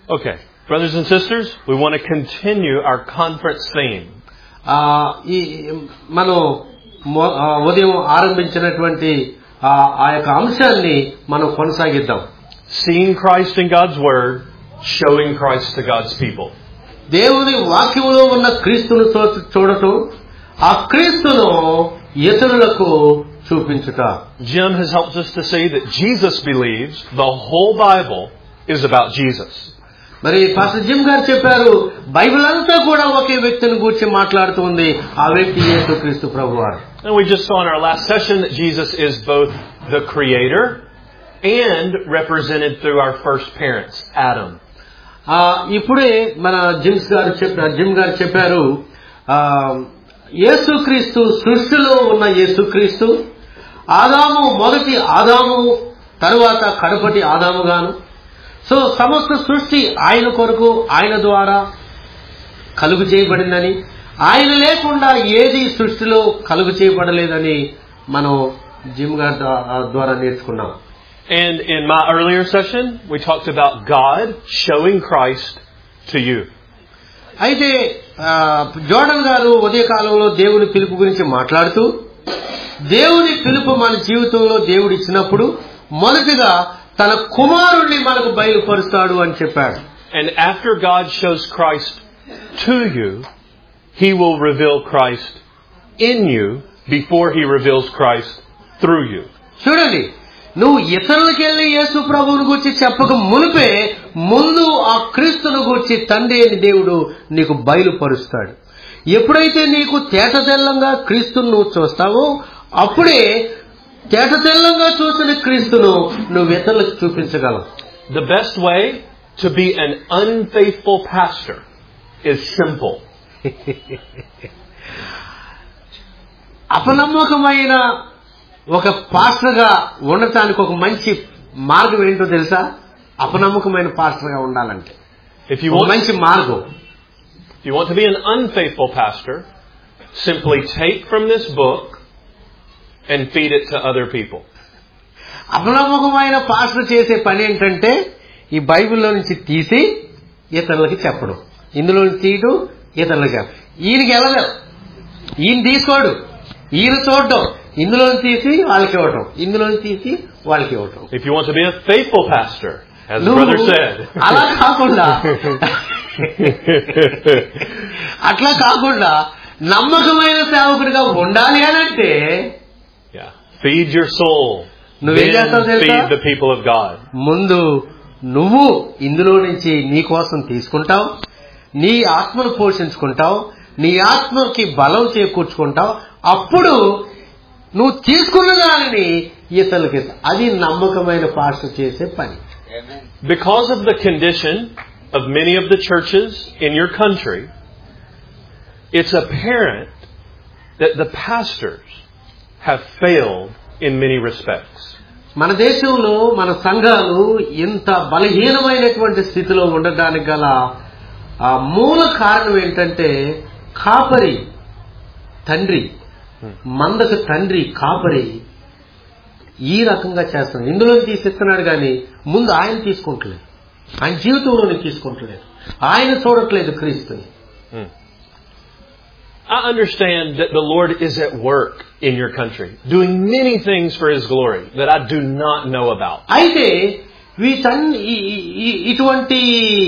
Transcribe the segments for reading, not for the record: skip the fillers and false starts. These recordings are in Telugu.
Okay, brothers and sisters, we want to continue our conference theme. మనం ఉదయం ఆరంభించినటువంటి ఆ యొక్క అంశాన్ని మనం కొనసాగిద్దాం. Seeing Christ in God's Word, showing Christ to God's people. దేవుని వాక్యములో ఉన్న క్రీస్తును చూడటం, ఆ క్రీస్తును ఇతరులకు చూపించుట. Jim has helped us to say that Jesus believes the whole Bible is about Jesus. మరి పాస్టర్ జిమ్ గారు చెప్పారు, బైబిల్ అంతా కూడా ఒకే వ్యక్తిని గురించి మాట్లాడుతుంది, ఆ వ్యక్తి యేసుక్రీస్తు ప్రభువారు. And we just saw in our last session that Jesus is both the Creator and represented through our first parents, Adam. ఇప్పుడే మన జిమ్ గారు చెప్పారు, యేసుక్రీస్తు సృష్టిలో ఉన్న యేసుక్రీస్తు, ఆదాము మొదటి ఆదాము, తరువాత కడపటి ఆదాము గాను. సో సమస్త సృష్టి ఆయన కొరకు, ఆయన ద్వారా కలుగు చేయబడిందని, ఆయన లేకుండా ఏది సృష్టిలో కలుగు చేయబడలేదని మనం జిమ్ గారి ద్వారా నేర్చుకున్నాం. And in my earlier session, we talked about God showing Christ to you. అయితే జోర్డన్ గారు ఉదయకాలంలో దేవుని పిలుపు గురించి మాట్లాడుతూ, దేవుని పిలుపు మన జీవితంలో దేవుడు ఇచ్చినప్పుడు మొదటిగా తన కుమారుణ్ణి మనకు బయలుపరుస్తాడు అని చెప్పాడు. And after God shows Christ to you, He will reveal Christ in you before He reveals Christ through you. చూడండి, నువ్వు ఇతరులకి వెళ్ళి యేసు ప్రభువుని గురించి చెప్పక మునిపే ముందు ఆ క్రీస్తును గురించి తండ్రి అని దేవుడు నీకు బయలుపరుస్తాడు. ఎప్పుడైతే నీకు తేటతెల్లంగా క్రీస్తును నువ్వు చూస్తావో అప్పుడే తేటతెల్లంగా చూసిన క్రీస్తును నువ్వు ఇతరులకు చూపించగలవు. The best way to be an unfaithful pastor is simple. అపనమ్మకమైన ఒక పాస్టర్ గా ఉండటానికి ఒక మంచి మార్గం ఏంటో తెలుసా? అపనమ్మకమైన పాస్టర్ గా ఉండాలంటే మంచి మార్గం. If you want to be an unfaithful pastor, simply take from this book and feed it to other people. అపనమ్మకమైన పాస్టర్ చేసే పని ఏంటంటే ఈ బైబిల్లో నుంచి తీసి ఇతరులకి చెప్పడం, ఇందులో నుంచి తీయడం ఇతరులకి చెప్పడం. ఈయనకి వెళ్ళలేదు, ఈయన తీసుకోడు, ఈయన చూడడం, ఇందులో తీసి వాళ్ళకి ఇవ్వటం, ఇందులో తీసి వాళ్ళకి ఇవ్వటం. If you want to be a faithful pastor, as the brother said, అలా కాకుండా అట్లా కాకుండా నమ్మకమైన సేవకుడిగా ఉండాలి అని అంటే feed your soul, నువ్వేం చేస్తావు తెలుసా? feed the people of God. ముందు నువ్వు ఇందులో నుంచి నీ కోసం తీసుకుంటావు, నీ ఆత్మను పోషించుకుంటావు, నీ ఆత్మకి బలం చేకూర్చుకుంటావు, అప్పుడు నువ్వు తీసుకున్న దానిని ఇతరులకి ఇస్తావు. అది నమ్మకమైన పాస్టర్ చేసే పని. Because of the condition of many of the churches in your country, it's apparent that the pastors have failed in many respects. మన దేశంలో మన సంఘాలు ఇంత బలహీనమైనటువంటి స్థితిలో ఉండడానికి గల మూల కారణం ఏంటంటే కాపరి తండ్రి, మందకు తండ్రి కాపరి ఈ రకంగా చేస్తున్నాడు. ఇందులో తీసిస్తున్నాడు కానీ ముందు ఆయన తీసుకుంటలేదు, ఆయన జీవితంలోనే తీసుకుంటలేదు, ఆయన చూడట్లేదు క్రీస్తుని. I understand that the Lord is at work in your country, doing many things for His glory that I do not know about. అయితే ఇటువంటి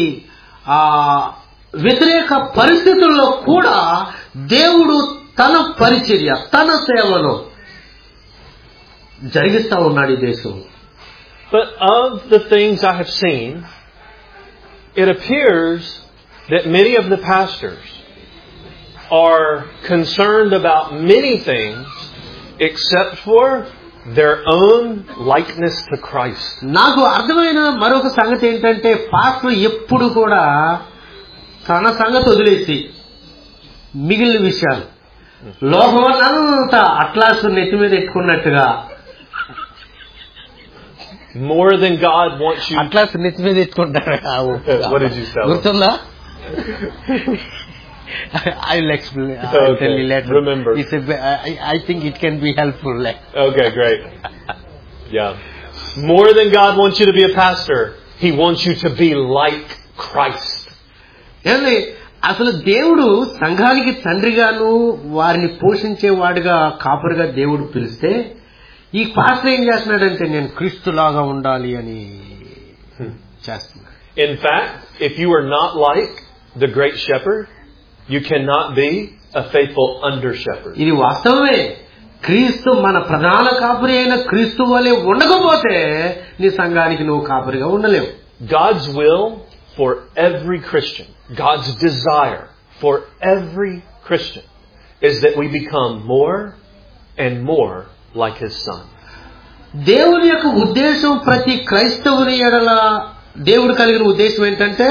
వ్యతిరేక పరిస్థితుల్లో కూడా దేవుడు తన పరిచర్య, తన సేవను జరిగిస్తా ఉన్నాడు ఈ దేశంలో. But of the things I have seen, it appears that many of the pastors are concerned about many things except for their own likeness to Christ. నాకు అర్థమైన మరొక సంగతి ఏంటంటే పాస్టర్ ఎప్పుడు కూడా తన సంగతి వదిలేసి మిగిలిన విషయాలు లోకమంతా అట్లాస్ నెత్తి మీద ఎట్టుకున్నట్టుగా, more than God wants you. Atlas నెత్తి మీద ఎట్టుకుంటారు. What did you say? గుర్తుందా? I will explain. I'll tell you later. Remember. I think it can be helpful. Okay, great. Yeah. More than God wants you to be a pastor, He wants you to be like Christ. ఏమండి అసలు దేవుడు సంఘానికి తండ్రిగాను వారిని పోషించేవాడుగా కాపరిగా దేవుడు పిలిస్తే ఈ పాస్టర్ ఏం చేస్తున్నాడంటే నేను క్రీస్తులాగా ఉండాలి అని చేస్తున్నాడు. In fact, if you are not like the great shepherd, you cannot be a faithful under shepherd. ఇది వాస్తవమే. క్రీస్తు మన ప్రధాన కాపరి అయిన క్రీస్తు వలె ఉండకపోతే నీ సంఘానికి నువ్వు కాపరిగా ఉండలేవు. God's will for every Christian, God's desire for every Christian is that we become more and more like His Son. దేవుని యొక్క ఉద్దేశం ప్రతి క్రైస్తవుని ఎడల దేవుడు కలిగిన ఉద్దేశం ఏంటంటే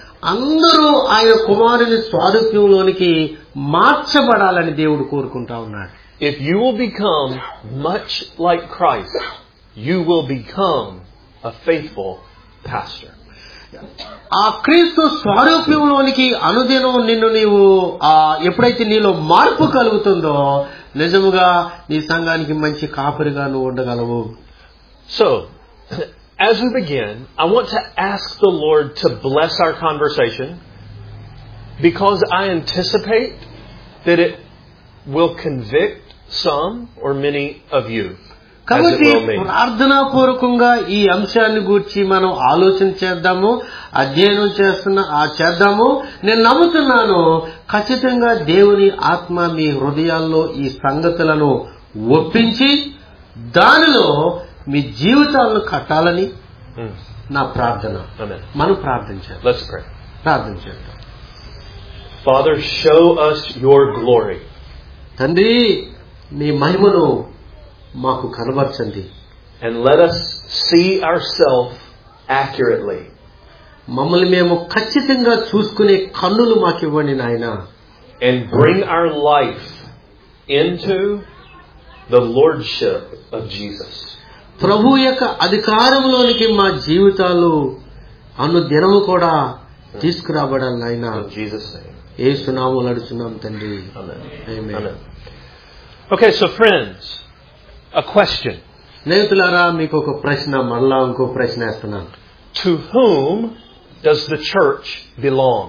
అందరూ ఆయన కుమారుని స్వారూప్యంలోనికి మార్చబడాలని దేవుడు కోరుకుంటా ఉన్నాడు. If you will become much like Christ, you will become a faithful pastor. ఆ క్రీస్తు స్వారూప్యంలోనికి అనుదినం నిన్ను నీవు ఎప్పుడైతే నీలో మార్పు కలుగుతుందో నిజముగా నీ సంఘానికి మంచి కాపరిగా నువ్వు ఉండగలవు. So, as we begin, I want to ask the Lord to bless our conversation because I anticipate that it will convict some or many of you. కాబట్టి ప్రార్థనాపూర్వకంగా ఈ అంశాన్ని గూర్చి మనం ఆలోచన చేద్దాము, అధ్యయనం చేద్దాము. నేను నమ్ముతున్నాను ఖచ్చితంగా దేవుని ఆత్మ మీ హృదయాల్లో ఈ సంగతులను ఒప్పించి దానిలో మీ జీవితాలను కట్టాలని నా ప్రార్థన. మనం ప్రార్థించాలి. Let's pray. ప్రార్థించేద్దాం. Father, show us your glory. తండ్రి నీ మహిమను మాకు కనబర్చండి. And let us see ourselves accurately. మమ్మల్ని మేము ఖచ్చితంగా చూసుకునే కన్నులు మాకు ఇవ్వండి నాయనా. And bring our life into the lordship of Jesus. ప్రభు యొక్క అధికారంలోనికి మా జీవితాలు అనుదినము కూడా తీసుకురాబడాలి నాయనా. In Jesus' name. యేసు నామములో అడుగుతున్నాం తండ్రి. Amen. Amen. Amen. Okay, so friends, a question. స్నేహితులారా మీకు ఒక ప్రశ్న, మళ్ళా ఇంకో ప్రశ్న వేస్తున్నాను. To whom does the church belong?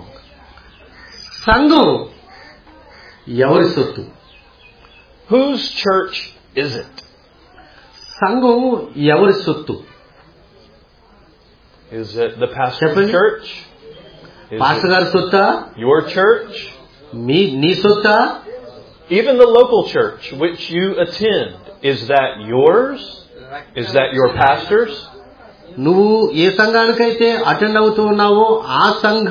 సంఘం ఎవరి సొత్తు? Whose church is it? సంఘం ఎవరి సొత్తు? Is it the pastor's church? Is pastor గారి సొత్తా? your church? నీ సొత్తా? Even the local church which you attend, is that yours? Is that your pastor's? నువ్వు ఏ సంఘానికైతే అటెండ్ అవుతూ ఉన్నావో ఆ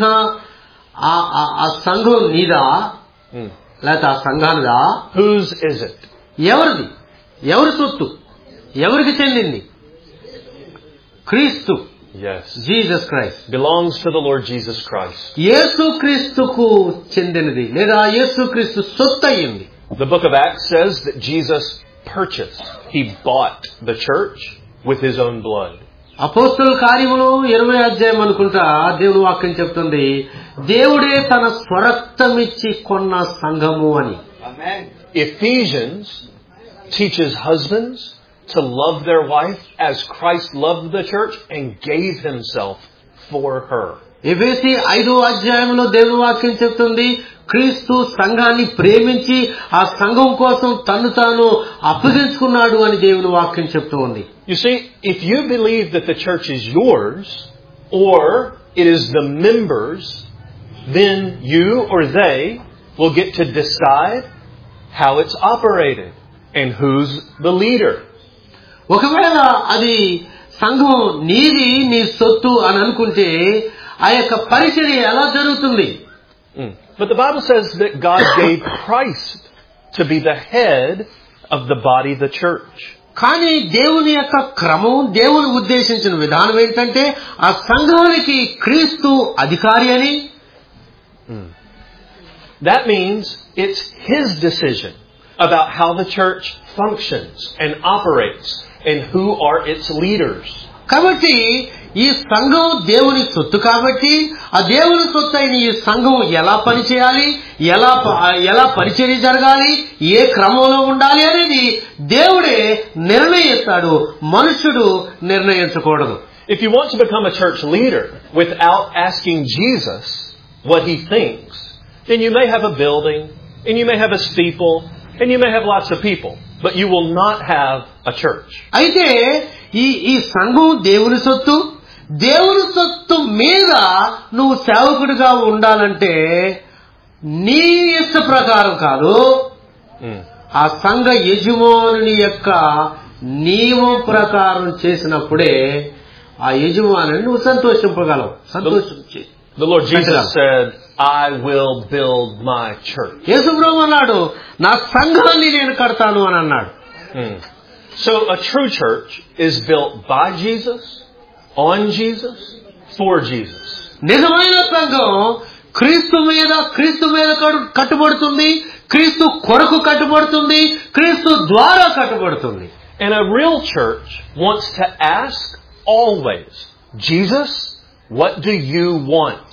సంఘం నీదా లేక ఆ సంఘానిదా? Whose is it? ఎవరిది? ఎవరి సొత్తు? ఎవరికి చెందింది? క్రీస్తు. Yes. Jesus Christ. Belongs to the Lord Jesus Christ. యేసు క్రీస్తుకు చెందినది లేదా యేసు క్రీస్తు సొత్తు అయ్యింది. The book of Acts says that Jesus purchased. He bought the church with His own blood. అపోస్తలుల కార్యములు 20వ అధ్యాయం అనుకుంటా దేవుని వాక్యం చెప్తుంది దేవుడే తన స్వరక్తమిచ్చి కొన్న సంఘము అని. Ephesians teaches husbands to love their wife as Christ loved the church and gave Himself for her. ఎఫెసీ 5వ అధ్యాయంలో దేవుని వాక్యం చెప్తుంది క్రీస్తు సంఘాన్ని ప్రేమించి ఆ సంఘం కోసం తన్ను తాను అప్పగించుకున్నాడు అని దేవుని వాక్యం చెప్తూ ఉంది. You see, if you believe that the church is yours or it is the members, then you or they will get to decide how it's operated and who's the leader. ఒకవేళ అది సంఘం నీది నీ సొత్తు అని అనుకుంటే ఆ యొక్క పరిచర్య ఎలా జరుగుతుంది? But the Bible says that God gave Christ to be the head of the body, the church. కానీ దేవుని యొక్క క్రమం, దేవుని ఉద్దేశించిన విధానం ఏంటంటే ఆ సంఘానికి క్రీస్తు అధికారి అని. That means it's His decision about how the church functions and operates and who are its leaders. కాబట్టి ఈ సంఘం దేవుని సొత్తు కాబట్టి ఆ దేవుని సొత్తు అయిన ఈ సంఘం ఎలా పనిచేయాలి, ఎలా పరిచర్య జరగాలి, ఏ క్రమంలో ఉండాలి అనేది దేవుడే నిర్ణయిస్తాడు, మనుషుడు నిర్ణయించకూడదు. If you want to become a church leader without asking Jesus what he thinks, then you may have a building, and you may have a steeple, and you may have lots of people, but you will not have a church. అయితే ఈ సంఘం దేవుని సొత్తు, దేవుని సొత్తు మీద నువ్వు సేవకుడిగా ఉండాలంటే నీ ఇష్ట ప్రకారం కాదు, ఆ సంఘ యజమానుని యొక్క నియమం ప్రకారం చేసినప్పుడే ఆ యజమానుని నువ్వు సంతోషింపగలవు. సంతోషించి The Lord Jesus said, I will build my church. యేసు ప్రభువు అన్నాడు, నా సంఘాన్ని నేను కడతాను అని అన్నాడు. So a true church is built by Jesus, on Jesus, for Jesus. నిజమైన సంఘం క్రీస్తు మీద కట్టుబడుతుంది, క్రీస్తు కొరకు కట్టుబడుతుంది, క్రీస్తు ద్వారా కట్టుబడుతుంది. And a real church wants to ask always, Jesus, what do you want?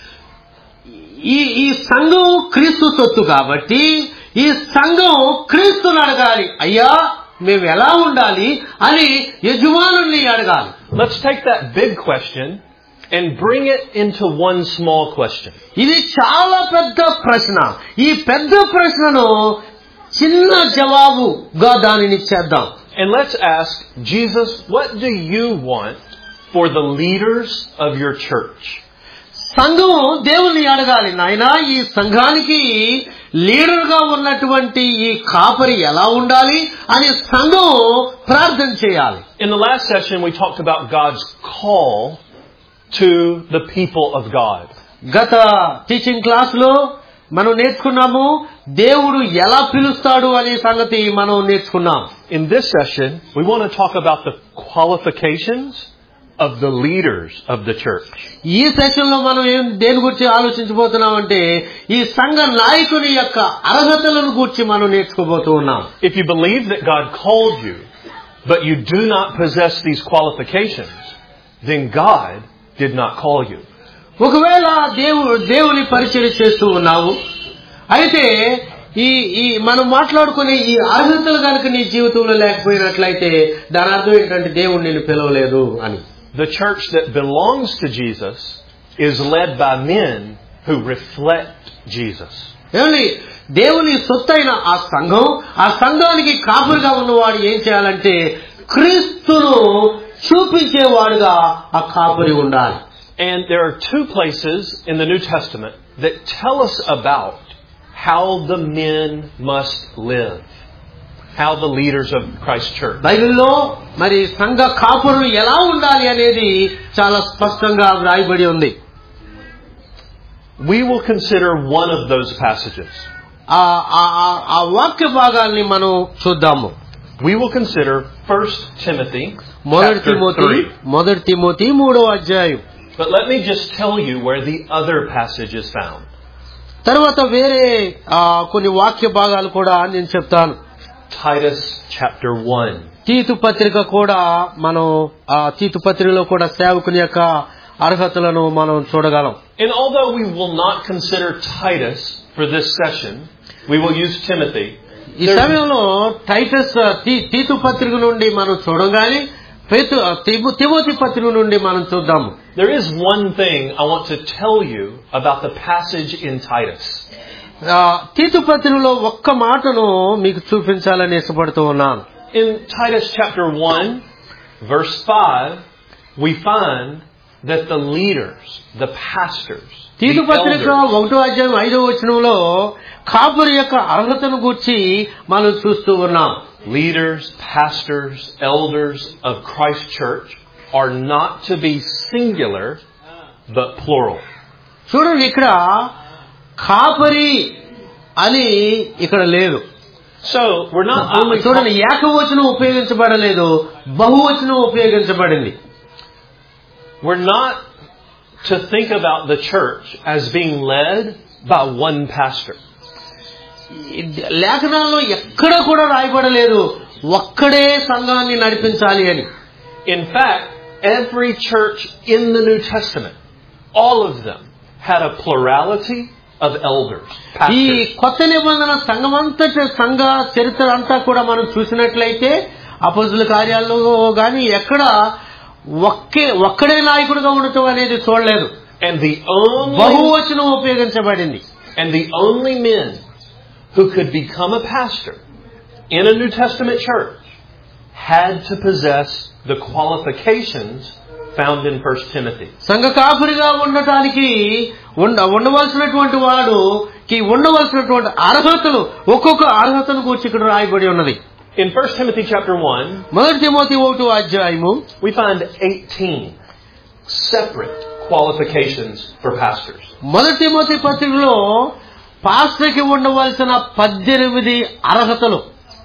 ఈ సంఘం క్రీస్తు సొత్తు కాబట్టి ఈ సంఘం క్రీస్తుని అడగాలి, అయ్యా మేము ఎలా ఉండాలి అని యజమానుల్ని అడగాలి. Let's take that big question and bring it into one small question. ఇది చాలా పెద్ద ప్రశ్న. ఈ పెద్ద ప్రశ్నను చిన్న జవాబుగా దానిని చేద్దాం. And let's ask, Jesus, what do you want for the leaders of your church? సంఘం దేవుని అడగాలి, నాయనా ఈ సంఘానికి లీడర్ గా ఉన్నటువంటి ఈ కాపరి ఎలా ఉండాలి అని సంఘం ప్రార్థన చేయాలి. In the last session we talked about God's call to the people of God. గత టీచింగ్ క్లాస్ లో మనం నేర్చుకున్నాము దేవుడు ఎలా పిలుస్తాడు అనే సంగతి మనం నేర్చుకున్నాం. In this session we want to talk about the qualifications of the leaders of the church. ఈ సెషన్ లో మనం దేని గురించి ఆలోచించబోతున్నామంటే ఈ సంఘ నాయకుని యొక్క అర్హతలను గురించి మనం నేర్చుకోబోతూ ఉన్నాం. If you believe that God called you but you do not possess these qualifications, then God did not call you. ఒకవేళ దేవుని పరిచర్య చేస్తూ ఉన్నావు, అయితే ఈ మనం మాట్లాడుకునే ఈ అర్హతలు కనుక నీ జీవితంలో లేకపోయినట్లయితే దాని అర్థం ఏంటంటే దేవుడు నిన్ను పిలవలేదు అని. The church that belongs to Jesus is led by men who reflect Jesus. ఏమండి, దేవుని సొత్తైన ఆ సంఘానికి కాపురిగా ఉన్నవాడు ఏం చేయాలంటే క్రీస్తును చూపించేవాడుగా ఆ కాపురి ఉండాలి. And there are two places in the New Testament that tell us about how the men must live. How the leaders of Christ's church. బైబిల్లో మరి సంఘ కాపురులు ఎలా ఉండాలి అనేది చాలా స్పష్టంగా వ్రాయబడి ఉంది. We will consider one of those passages. ఆ వాక్య భాగాల్ని మనం చూద్దాము. We will consider 1 Timothy మొదటి తిమోతి 3వ అధ్యాయం. But let me just tell you where the other passage is found. తర్వాత వేరే కొన్ని వాక్య భాగాలు కూడా నేను చెప్తాను. Titus chapter 1. తీతు పత్రిక కూడా మనం తీతు పత్రికలో కూడా సేవకుని యొక్క అర్హతలను మనం చూడగలం. And although we will not consider Titus for this session, we will use Timothy. ఈ సమయంలో టైటస్ తీతు పత్రిక నుండి మనం చూడగానే తిమోతి పత్రిక నుండి మనం చూద్దాము. There is one thing I want to tell you about the passage in Titus. తీతు పత్రికలో ఒక్క మాటను మీకు చూపించాలని ఇష్టపడుతూ ఉన్నాను. In Titus chapter 1 verse 5 we find that the leaders, the pastors, తీతు పత్రిక 1వ అధ్యాయం 5వ వచనంలో కాపురి యొక్క అర్హతను గురించి మనం చూస్తూ ఉన్నాం. Leaders, pastors, elders of Christ Church are not to be singular but plural. చూడండి, ఇక్కడ కాపరి అని ఇక్కడ లేదు. So we're not only చూడండి, ఏకవచనం ఉపయోగించబడలేదు, బహువచనం ఉపయోగించబడింది. We're not to think about the church as being led by one pastor. లేఖనాల్లో ఎక్కడ కూడా రాయబడలేదు ఒక్కడే సంఘాన్ని నడిపించాలి అని. In fact, every church in the New Testament, all of them had a plurality of elders. ఈ కొత్త నిబంధన సంఘ చరిత్ర అంతా కూడా మనం చూసినట్లయితే అపోస్తుల కార్యాల్లో గాని ఎక్కడ ఒక్కడే నాయకుడిగా ఉండటం అనేది చూడలేదు. And the only బహువచనం ఉపయోగించబడింది. And the only men who could become a pastor in a New Testament church had to possess the qualifications found in 1 Timothy. సంఘ కాపురిగా ఉండటానికి ఉండవలసినటువంటి వాడుకి ఉండవలసినటువంటి అర్హతలు ఒక్కొక్క అర్హతను గురించి ఇక్కడ రాయబడి ఉన్నది. In 1 Timothy chapter 1, మొదటి తిమోతి 1వ అధ్యాయము we find 18 separate qualifications for pastors. మొదటి తిమోతి పత్రికలో పాస్టర్కి ఉండవలసిన 18 అర్హతలు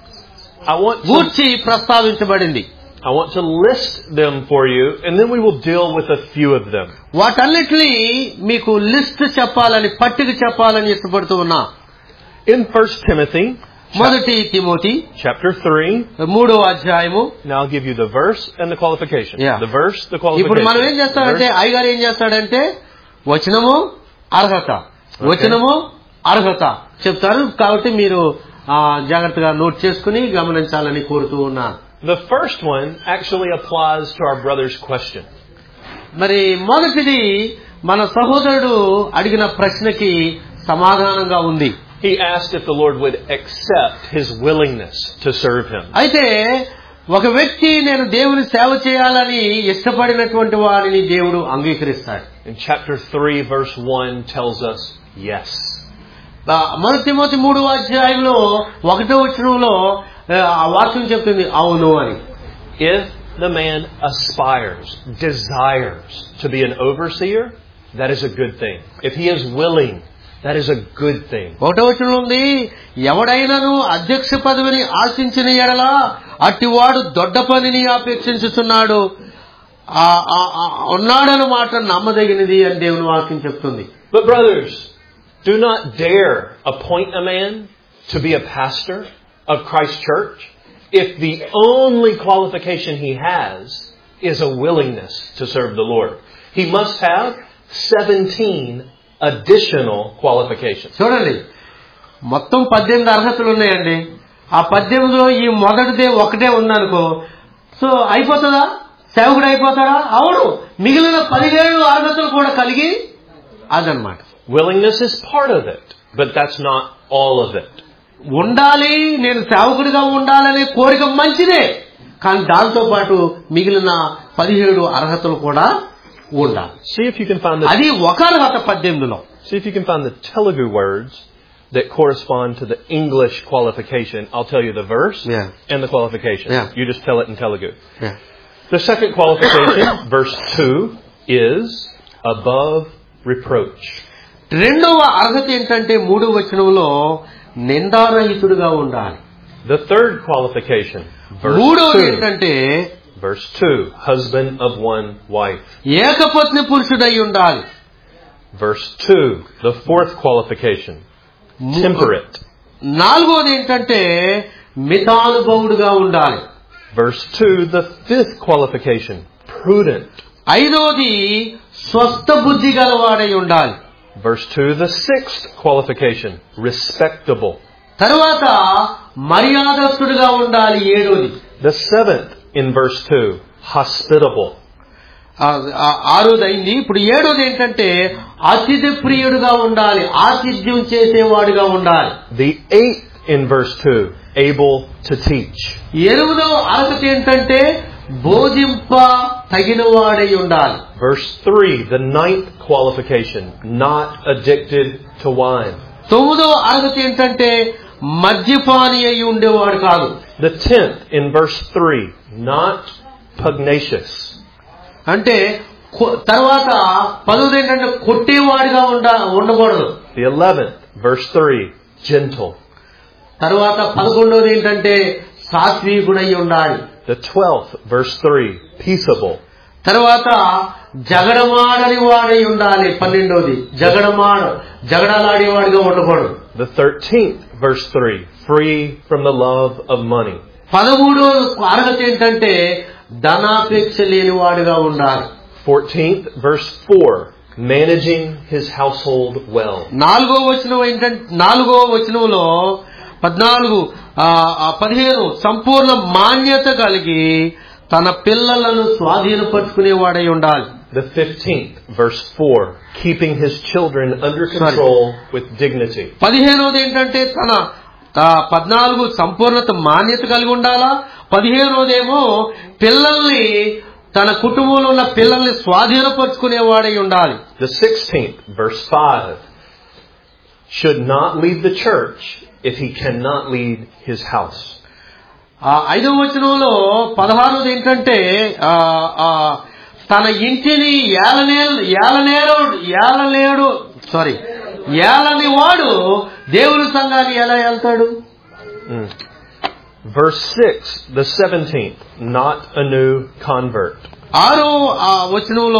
గూర్చి ప్రస్తావించబడింది. I want to list them for you, and then we will deal with a few of them. వాటన్నిటిని మీకు లిస్ట్ చెప్పాలని, పట్టిక చెప్పాలని ఇష్టపడుతూ ఉన్నా. In 1 Timothy, మొదటి తిమోతి chapter 3, 3వ అధ్యాయము. now I'll give you the verse and the qualification. Yeah. The verse, the qualification. ఇప్పుడు మనం ఏం చేస్తాడంటే, అయ్యగారు ఏం చేస్తాడంటే వచనము అర్హత, వచనము అర్హత చెప్తారు. కాబట్టి మీరు జాగ్రత్తగా నోట్ చేసుకుని గమనించాలని కోరుతూ ఉన్నా. The first one actually applies to our brother's question. మరి మొదటిది మన సహోదరుడు అడిగిన ప్రశ్నకి సమాధానంగా ఉంది. He asked if the Lord would accept his willingness to serve him. అయితే ఒక వ్యక్తి నేను దేవుని సేవ చేయాలని ఇష్టపడినటువంటి వారిని దేవుడు అంగీకరిస్తాడు. In chapter 3 verse 1 tells us yes. మొదటి తిమోతి 3వ అధ్యాయంలో 1వ వచనంలో ఆ వాక్యం చెప్తుంది అవును అని. If the man aspires, desires to be an overseer, that is a good thing. If he is willing, that is a good thing. 1వ వచనంలో ఉంది, ఎవడైనాను అధ్యక్ష పదవిని ఆశించిన ఎడల అట్టివాడు దొడ్డ పనిని అపేక్షించుతున్నాడు ఉన్నాడన్నమాట నమ్మదగినది అని దేవుని వాక్యం చెప్తుంది. But brothers, do not dare appoint a man to be a pastor of Christ Church if the only qualification he has is a willingness to serve the Lord. He must have 17 additional qualifications. చూడండి, మొత్తం 18 అర్హతలు ఉన్నాయండి. ఆ 18లో ఈ మొదటిదే ఒకటే ఉందనుకో, సో అయిపోతుందా? సేవకుడు అయిపోతాడా? అవును, మిగిలిన 17 అర్హతలు కూడా కలిగి అదనమాట. Willingness is part of it, but that's not all of it. ఉండాలి, నేను సేవకుడిగా ఉండాలనే కోరిక మంచిదే, కానీ దాంతో పాటు మిగిలిన 17 అర్హతలు కూడా ఉండాలి. See if you can find the అది ఒక అర్హత 18లో. See if you can find the Telugu words that correspond to the English qualification. I'll tell you the verse and the qualification. You just tell it in Telugu. The second qualification, verse 2, is above reproach. రెండవ అర్హత ఏంటంటే 3వ వచనంలో నిందారహితుడిగా ఉండాలి. The third qualification, verse 2, husband of one wife. ఏకపత్ని పురుషుడై ఉండాలి. Verse 2, the fourth qualification, temperate. నాలుగోది ఏంటంటే మితానుభవుడుగా ఉండాలి. Verse 2, the fifth qualification, prudent. ఐదోది స్వస్థ బుద్ధి గలవాడై ఉండాలి. Verse 2, the sixth qualification, respectable. తరువాత మర్యాదస్తుడిగా ఉండాలి. ఏడోది. The seventh in verse 2, hospitable. ఆరోది అయింది. ఇప్పుడు ఏడోది ఏంటంటే అతిథి ప్రియుడుగా ఉండాలి, ఆతిథ్యం చేసేవాడుగా ఉండాలి. The eighth in verse 2, able to teach. ఎనిమిదవ అర్హత ఏంటంటే బోధింప తగినవాడై ఉండాలి. Verse 3, the ninth qualification, not addicted to wine. తొమ్మిదవ అర్హత ఏంటంటే మద్యపాని అయి ఉండేవాడు కాదు. The 10th in verse 3, not pugnacious. అంటే తర్వాత 10వ ఏంటంటే కొట్టేవాడిగా ఉండకూడదు. The 11th, verse 3, gentle. తర్వాత 11వది ఏంటంటే సాత్వికుడై ఉండాలి. The 12th, verse 3, peaceable. తర్వాత జగడమాడని వాడై ఉండాలి. 12వది జగడలాడేవాడిగా ఉండకూడదు. The 13th, verse 3, free from the love of money. 13వ అర్హత ఏంటంటే ధనాపేక్ష లేనివాడుగా ఉండాలి. 14th, verse 4, managing his household well. 4వ వచనం ఏంటంటే 4వ వచనంలో 14, 15 సంపూర్ణ మాన్యత కలిగి తన పిల్లలను స్వాధీనపరుచుకునేవాడై ఉండాలి. The 15th, verse 4, keeping his children under control with dignity. 15వది ఏంటంటే తన 14 సంపూర్ణత మాన్యత కలిగి ఉండాలా. 15వదేమో పిల్లల్ని తన కుటుంబంలో ఉన్న పిల్లల్ని స్వాధీనపరుచుకునేవాడై ఉండాలి. The 16th, verse 5, should not lead the church if he cannot lead his house. 5వ వచనంలో 16వది ఏంటంటే తన ఇంటిని ఏలని వాడు దేవుని సంఘాన్ని ఎలా వెళ్తాడు. Verse 6, the 17th, not a new convert. 6వ వచనంలో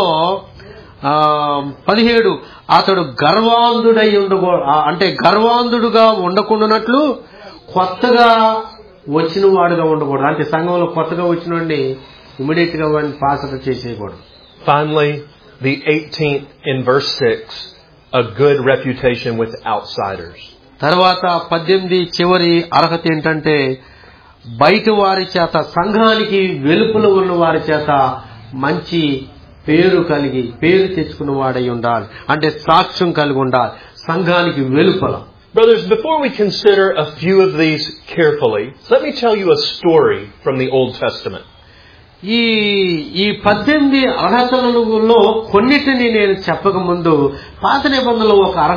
17 అతడు గర్వాంధుడై అంటే గర్వాంధుడుగా ఉండకుండానట్లు కొత్తగా వచ్చిన వాడుగా ఉండకూడదు. అంటే సంఘంలో కొత్తగా వచ్చిన వాడిని ఇమీడియట్ గా వాడిని పాస్ చేసేయకూడదు. Finally, the 18th in verse 6, a good reputation with outsiders. తర్వాత 18 చివరి అర్హత ఏంటంటే బయట వారి చేత సంఘానికి వెలుపల ఉన్న వారి చేత మంచి పేరు తెచ్చుకున్న వాడై ఉండాలి. అంటే సాక్ష్యం కలిగి ఉండాలి సంఘానికి వెలుపల. Brothers, before we consider a few of these carefully, let me tell you a story from the Old Testament. ఈ 18 అర్హతలలో కొన్నిటిని నేను చెప్పక ముందు పాత నిబంధనలో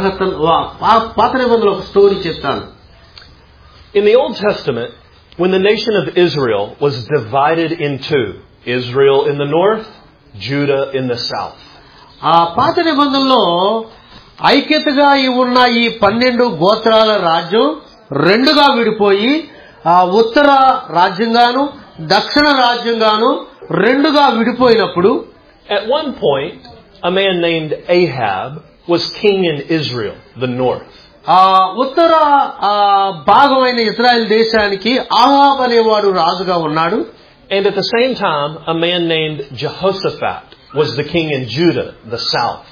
ఒక స్టోరీ చెప్తాను. In the Old Testament, when the nation of Israel was divided in two, Israel in the north, Judah in the south. ఆ పాత నిబంధనలో ఐక్యతగా ఉన్న ఈ 12 గోత్రాల రాజ్యం రెండుగా విడిపోయి ఉత్తర రాజ్యంగాను దక్షిణ రాజ్యంగాను రెండుగా విడిపోయినప్పుడు at one point a man named Ahab was king in Israel, the north. ఉత్తర భాగమైన ఇశ్రాయేల్ దేశానికి ఆహాబ్ అనేవాడు రాజుగా ఉన్నాడు. And at the same time a man named Jehoshaphat was the king in Judah, the south.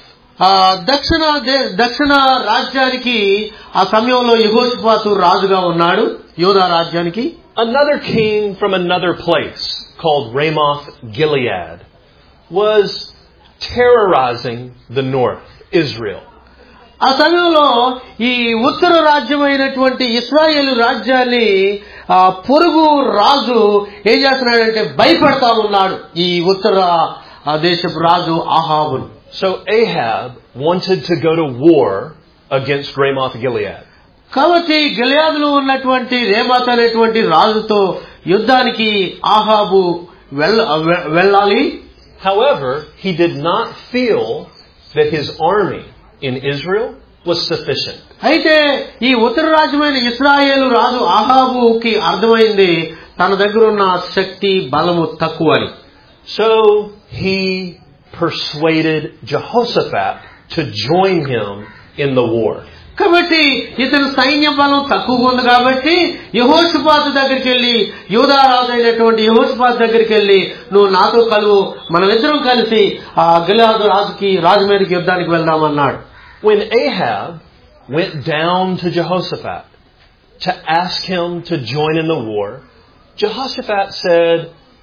దక్షిణ రాజ్యానికి ఆ సమయంలో యెహోషాపాతు రాజుగా ఉన్నాడు యోధా రాజ్యానికి. Another king from another place called Ramoth Gilead was terrorizing the north, Israel. ఆ సమయంలో ఈ ఉత్తర రాజ్యమైనటువంటి ఇశ్రాయేలు రాజ్యాన్ని పొరుగు రాజు ఏం చేస్తున్నాడంటే భయపెడతా ఉన్నాడు ఈ ఉత్తర దేశపు రాజు అహాబును. So Ahab wanted to go to war against Ramoth Gilead. కాబట్టి గిలియాదులో ఉన్నటువంటి రేమాత్ అనేటువంటి రాజుతో యుద్ధానికి ఆహాబు వెళ్ళాలి. However, he did not feel that his army in Israel was sufficient. అయితే ఈ ఉత్తర రాజ్యమైన ఇశ్రాయేలు రాజు ఆహాబుకి అర్థమైంది తన దగ్గర ఉన్న శక్తి బలము తక్కువని. So he persuaded Jehoshaphat to join him in the war. కాబట్టి ఇతను సైన్య బలం తక్కువగా ఉంది కాబట్టి యెహోషాపాతు దగ్గరికి వెళ్ళి యూదా రాజు అయినటువంటి యెహోషాపాతు దగ్గరికి వెళ్ళి నువ్వు నాతో కలువు మనమిద్దరం కలిసి ఆ గిలియాదు రాజు మీదకి యుద్ధానికి వెళ్దామన్నాడు. When Ahab went down to Jehoshaphat to ask him to join in the war, Jehoshaphat said,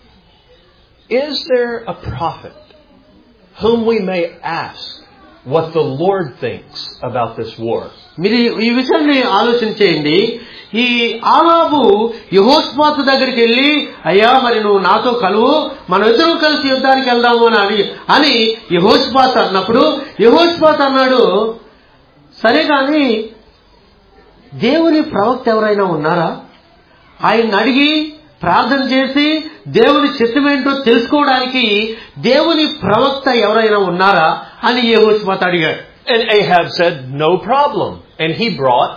"Is there a prophet whom we may ask what the Lord thinks about this war?" మీరు ఈ విషయాన్ని ఆలోచించేయండి. ఈ ఆహాబు యెహోషాపాతు దగ్గరికి వెళ్ళి అయ్యా మరి నువ్వు నాతో కలువు మనం ఇద్దరం కలిసి యుద్ధానికి వెళ్దాము అని యెహోషాపాతు అన్నప్పుడు యెహోషాపాతు అన్నాడు సరే కానీ దేవుని ప్రవక్త ఎవరైనా ఉన్నారా? ఆయన అడిగి ప్రార్థన చేసి దేవుని చిత్తమేంటో తెలుసుకోవడానికి దేవుని ప్రవక్త ఎవరైనా ఉన్నారా అని యెహోషాపాతు అడిగాడు. And Ahab said, "No problem." And he brought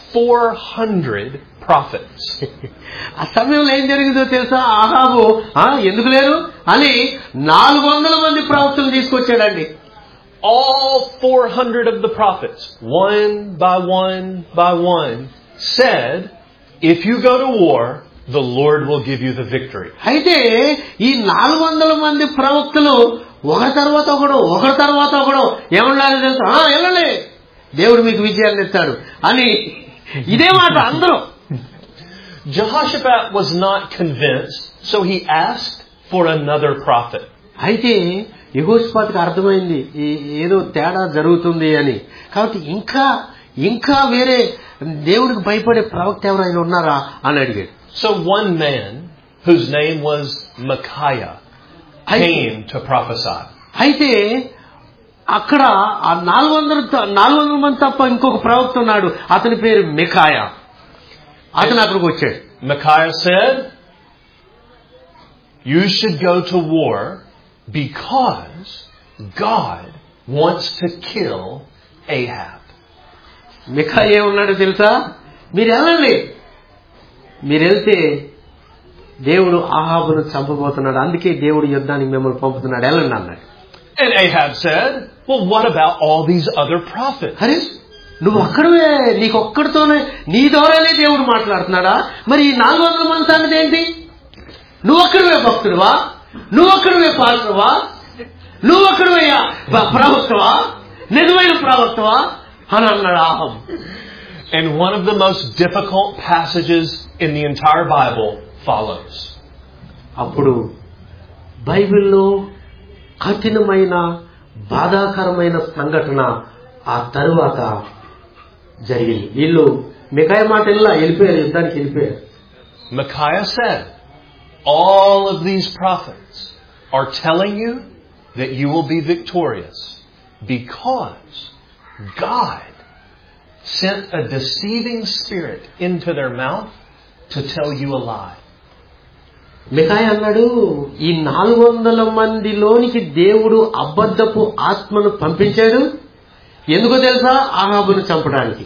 400 prophets. ఆ సమయంలో ఏం జరిగిందో తెలుసా? ఆహాబు ఎందుకు లేరు అని 400 మంది ప్రవక్తలు తీసుకొచ్చాడండి. All 400 of the prophets, one by one, said, "If you go to war, the Lord will give you the victory." అయితే ఈ 400 మంది ప్రవక్తలు ఒకరి తర్వాత ఒకడు ఏమన్నారో తెలుసా? వెళ్ళలే దేవుడు మీకు విజయాన్ని ఇస్తాడు అని ఇదే మాట అందరూ. Jehoshaphat was not convinced, so he asked for another prophet. అయితే యెహోషాపాతుకు అర్థమైంది ఏదో తేడా జరుగుతుంది అని. కాబట్టి ఇంకా వేరే దేవుడికి భయపడే ప్రవక్త ఎవరైనా ఉన్నారా అని అడిగాడు. So one man whose name was Micaiah came to prophesy. అయితే అక్కడ ఆ 400 మంది తప్ప ఇంకొక ప్రవక్త ఉన్నాడు. అతని పేరు మికాయా. అతను అక్కడికి వచ్చాడు. Micaiah said, "You should go to war because God wants to kill Ahab." మికాయా ఏమన్నాడో తెలుసా? మీరు వెళ్ళండి, మీరు వెళ్తే దేవుడు ఆహాబును చంపబోతున్నాడు, అందుకే దేవుడు యుద్ధానికి మిమ్మల్ని పంపుతున్నాడు, వెళ్ళండి అన్నాడు. And Ahab said, "Well, what about all these other prophets?" అరే, నువ్వు ఒక్కడవే, నీకొక్కడితోనే నీ ద్వారానే దేవుడు మాట్లాడుతున్నాడా? మరి ఈ 400 మంది సంగతి ఏంటి? నువ్వు ఒక్కడవే భక్తుడువా? నువ్వు ఒక్కడవే పాత్రవా? నువ్వు ఒక్కడవే ప్రవక్తవా? నిజమైన ప్రవక్తవా అని అన్నాడు ఆహాబు. And one of the most difficult passages in the entire Bible follows. అప్పుడు బైబిల్లో కఠినమైన బాధాకరమైన సంఘటన ఆ తరువాత జరిగింది. వీళ్ళు మికాయా మాట వెళ్ళిపోయారు, యుద్ధానికి వెళ్ళిపోయారు. Micaiah said, "All of these prophets are telling you that you will be victorious because God sent a deceiving spirit into their mouth to tell you a lie." మికాయా అన్నాడు, ఈ 400 మందిలోనికి దేవుడు అబద్ధపు ఆత్మను పంపించాడు. ఎందుకో తెలుసా? ఆహాబును చంపడానికి.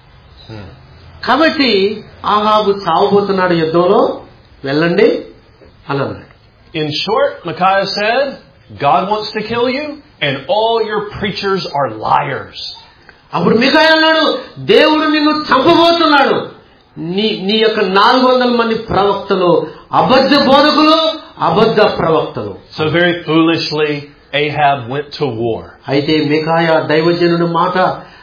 కాబట్టి ఆహాబు చావబోతున్నాడు యుద్ధంలో, వెళ్ళండి అని అన్నాడు. In short, Micaiah said, God wants to kill you and all your preachers are liars. అప్పుడు మికాయా అన్నాడు, దేవుడు నిన్ను చంపబోతున్నాడు, నీ యొక్క 400 మంది ప్రవక్తలు అబద్ధ బోధకులు, అబద్ధ ప్రవక్తలు. So very foolishly Ahab went to war. అయితే మికాయా దైవజనుని మాట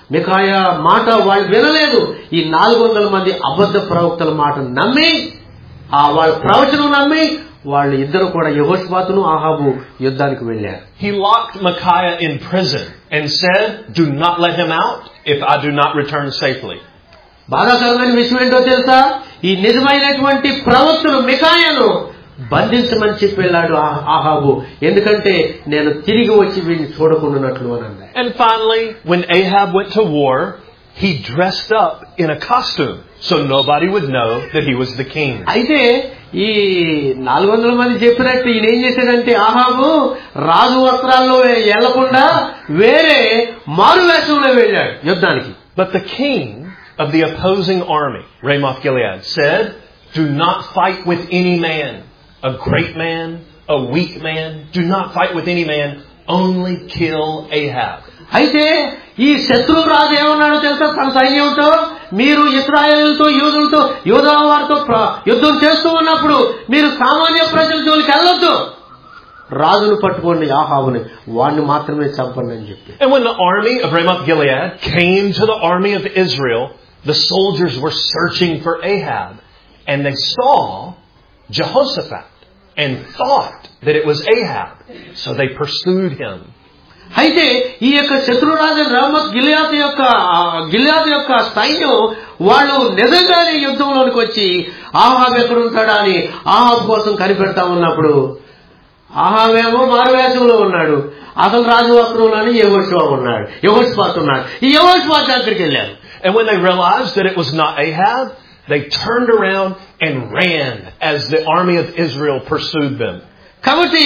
వాళ్ళు వినలేదు. ఈ 400 మంది అబద్ధ ప్రవక్తల మాట నమ్మి, వాళ్ళ ప్రవచనం నమ్మి వాళ్ళు ఇద్దరు కూడా యెహోషాపాతును ఆహాబు యుద్ధానికి వెళ్ళారు. He locked Micaiah in prison and said, "Do not let him out if I do not return safely." బాధాకరమైన విషయం ఏంటో తెలుసా? ఈ నిజమైనటువంటి ప్రవక్తను మికాయాను బంధించమని చెప్పి వెళ్ళాడు ఆహాబు, ఎందుకంటే నేను తిరిగి వచ్చి వీడిని చూడకుండానట్లు అని అన్నాడు. And finally, when Ahab went to war, he dressed up in a costume so nobody would know that he was the king. అయితే ఈ 400 మంది చెప్పినట్టు ఈయన ఏం చేశాడంటే ఆహాబు రాజు వస్త్రాల్లో వెళ్లకుండా వేరే మారు వేషంలో వెళ్ళాడు యుద్ధానికి. But the king of the opposing army, Ramoth Gilead, said, "Do not fight with any man, a great man, a weak man. Do not fight with any man, only kill Ahab." అయితే ఈ శత్రు రాజు ఏమన్నాడో తెలుసా? తన సైన్యంతో, మీరు ఇశ్రాయేలుతో యూదా వారితో యుద్ధం చేస్తూ ఉన్నప్పుడు మీరు సామాన్య ప్రజల జోలికి వెళ్ళొద్దు, రాజును పట్టుకోండి, ఆహాబుని, వాడిని మాత్రమే చంపండి అని చెప్పి. And when the army of Ramoth Gilead came to the army of Israel, the soldiers were searching for Ahab, and they saw Jehoshaphat and thought that it was Ahab, so they pursued him. అయితే ఈ యొక్క శత్రురాజు రామోత్ గిలియాదు యొక్క సైన్యం వాళ్ళు నిజంగానే యుద్ధంలోనికి వచ్చి ఆహాబు ఎక్కడ ఉంటాడా అని ఆహాబు కోసం కనిపెడతా ఉన్నప్పుడు, ఆహాబేమో మారువేషంలో ఉన్నాడు, అసలు రాజు వస్త్రంలోని యెహోషాపాతు ఉన్నాడు. ఈ యెహోషాపాతు దగ్గరికి వెళ్ళారు. And when they realized that it was not Ahab, they turned around and ran as the army of Israel pursued them. కాబట్టి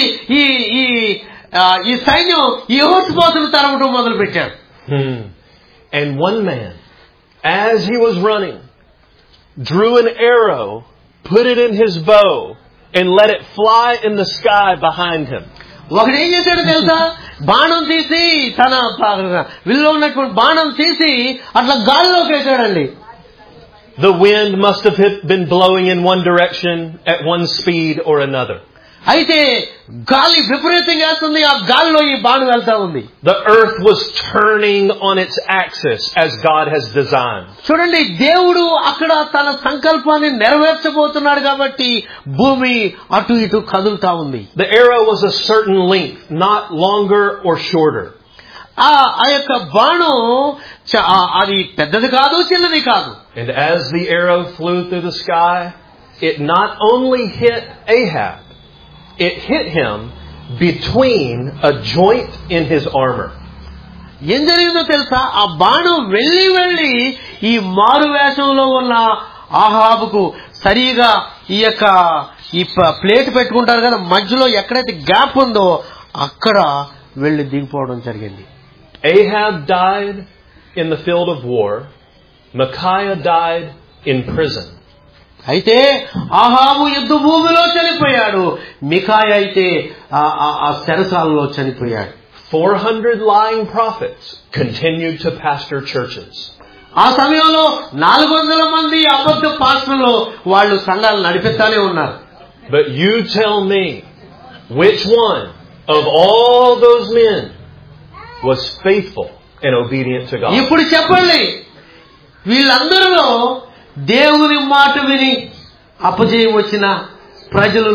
ఈ సైన్యం యెహోషాపాతును తరమటం మొదలు పెట్టారు. And one man, as he was running, drew an arrow, put it in his bow, and let it fly in the sky behind him. ఒకడు ఏం చేశాడో తెలుసా? బాణం తీసి తన విల్లో ఉన్నటువంటి బాణం తీసి అట్లా గాలిలోకి వేశాడండి. The wind must have been blowing in one direction at one speed or another. అయితే గాలి విపరీతంగా వేస్తుంది, ఆ గాలిలో ఈ బాణం వెళ్తా ఉంది. The earth was turning on its axis as God has designed. చూడండి, దేవుడు అక్కడ తన సంకల్పాన్ని నెరవేర్చబోతున్నాడు కాబట్టి భూమి అటు ఇటు కదులుతా ఉంది. The arrow was a certain length, not longer or shorter. ఆ యొక్క బాణం అది పెద్దది కాదు, చిన్నది కాదు. And as the arrow flew through the sky, it not only hit Ahab, it hit him between a joint in his armor. ఏం జరిగిందో తెలుసా? ఆ బాణం వెళ్లి ఈ మారు వేషంలో ఉన్న ఆహాబుకు సరిగా ఈ ప్లేట్ పెట్టుకుంటారు కదా, మధ్యలో ఎక్కడైతే గ్యాప్ ఉందో అక్కడ వెళ్లి దిగిపోవడం జరిగింది. Ahab died in the field of war. Micaiah died in prison. అయితే ఆహాబు యుద్ధ భూమిలో చనిపోయాడు, మికాయా అయితే ఆ చెరసాలలో చనిపోయాడు. 400 lying prophets continued to pastor churches. ఆ సమయంలో 400 మంది అబద్ధ పాస్టర్లు వాళ్ళు సంఘాలు నడిపిస్తానే ఉన్నారు. But you tell me, which one of all those men was faithful and obedient to God? ఇప్పుడు చెప్పండి, వీళ్ళందరిలో దేవుని మాట విని అపజయం వచ్చిన ప్రజలు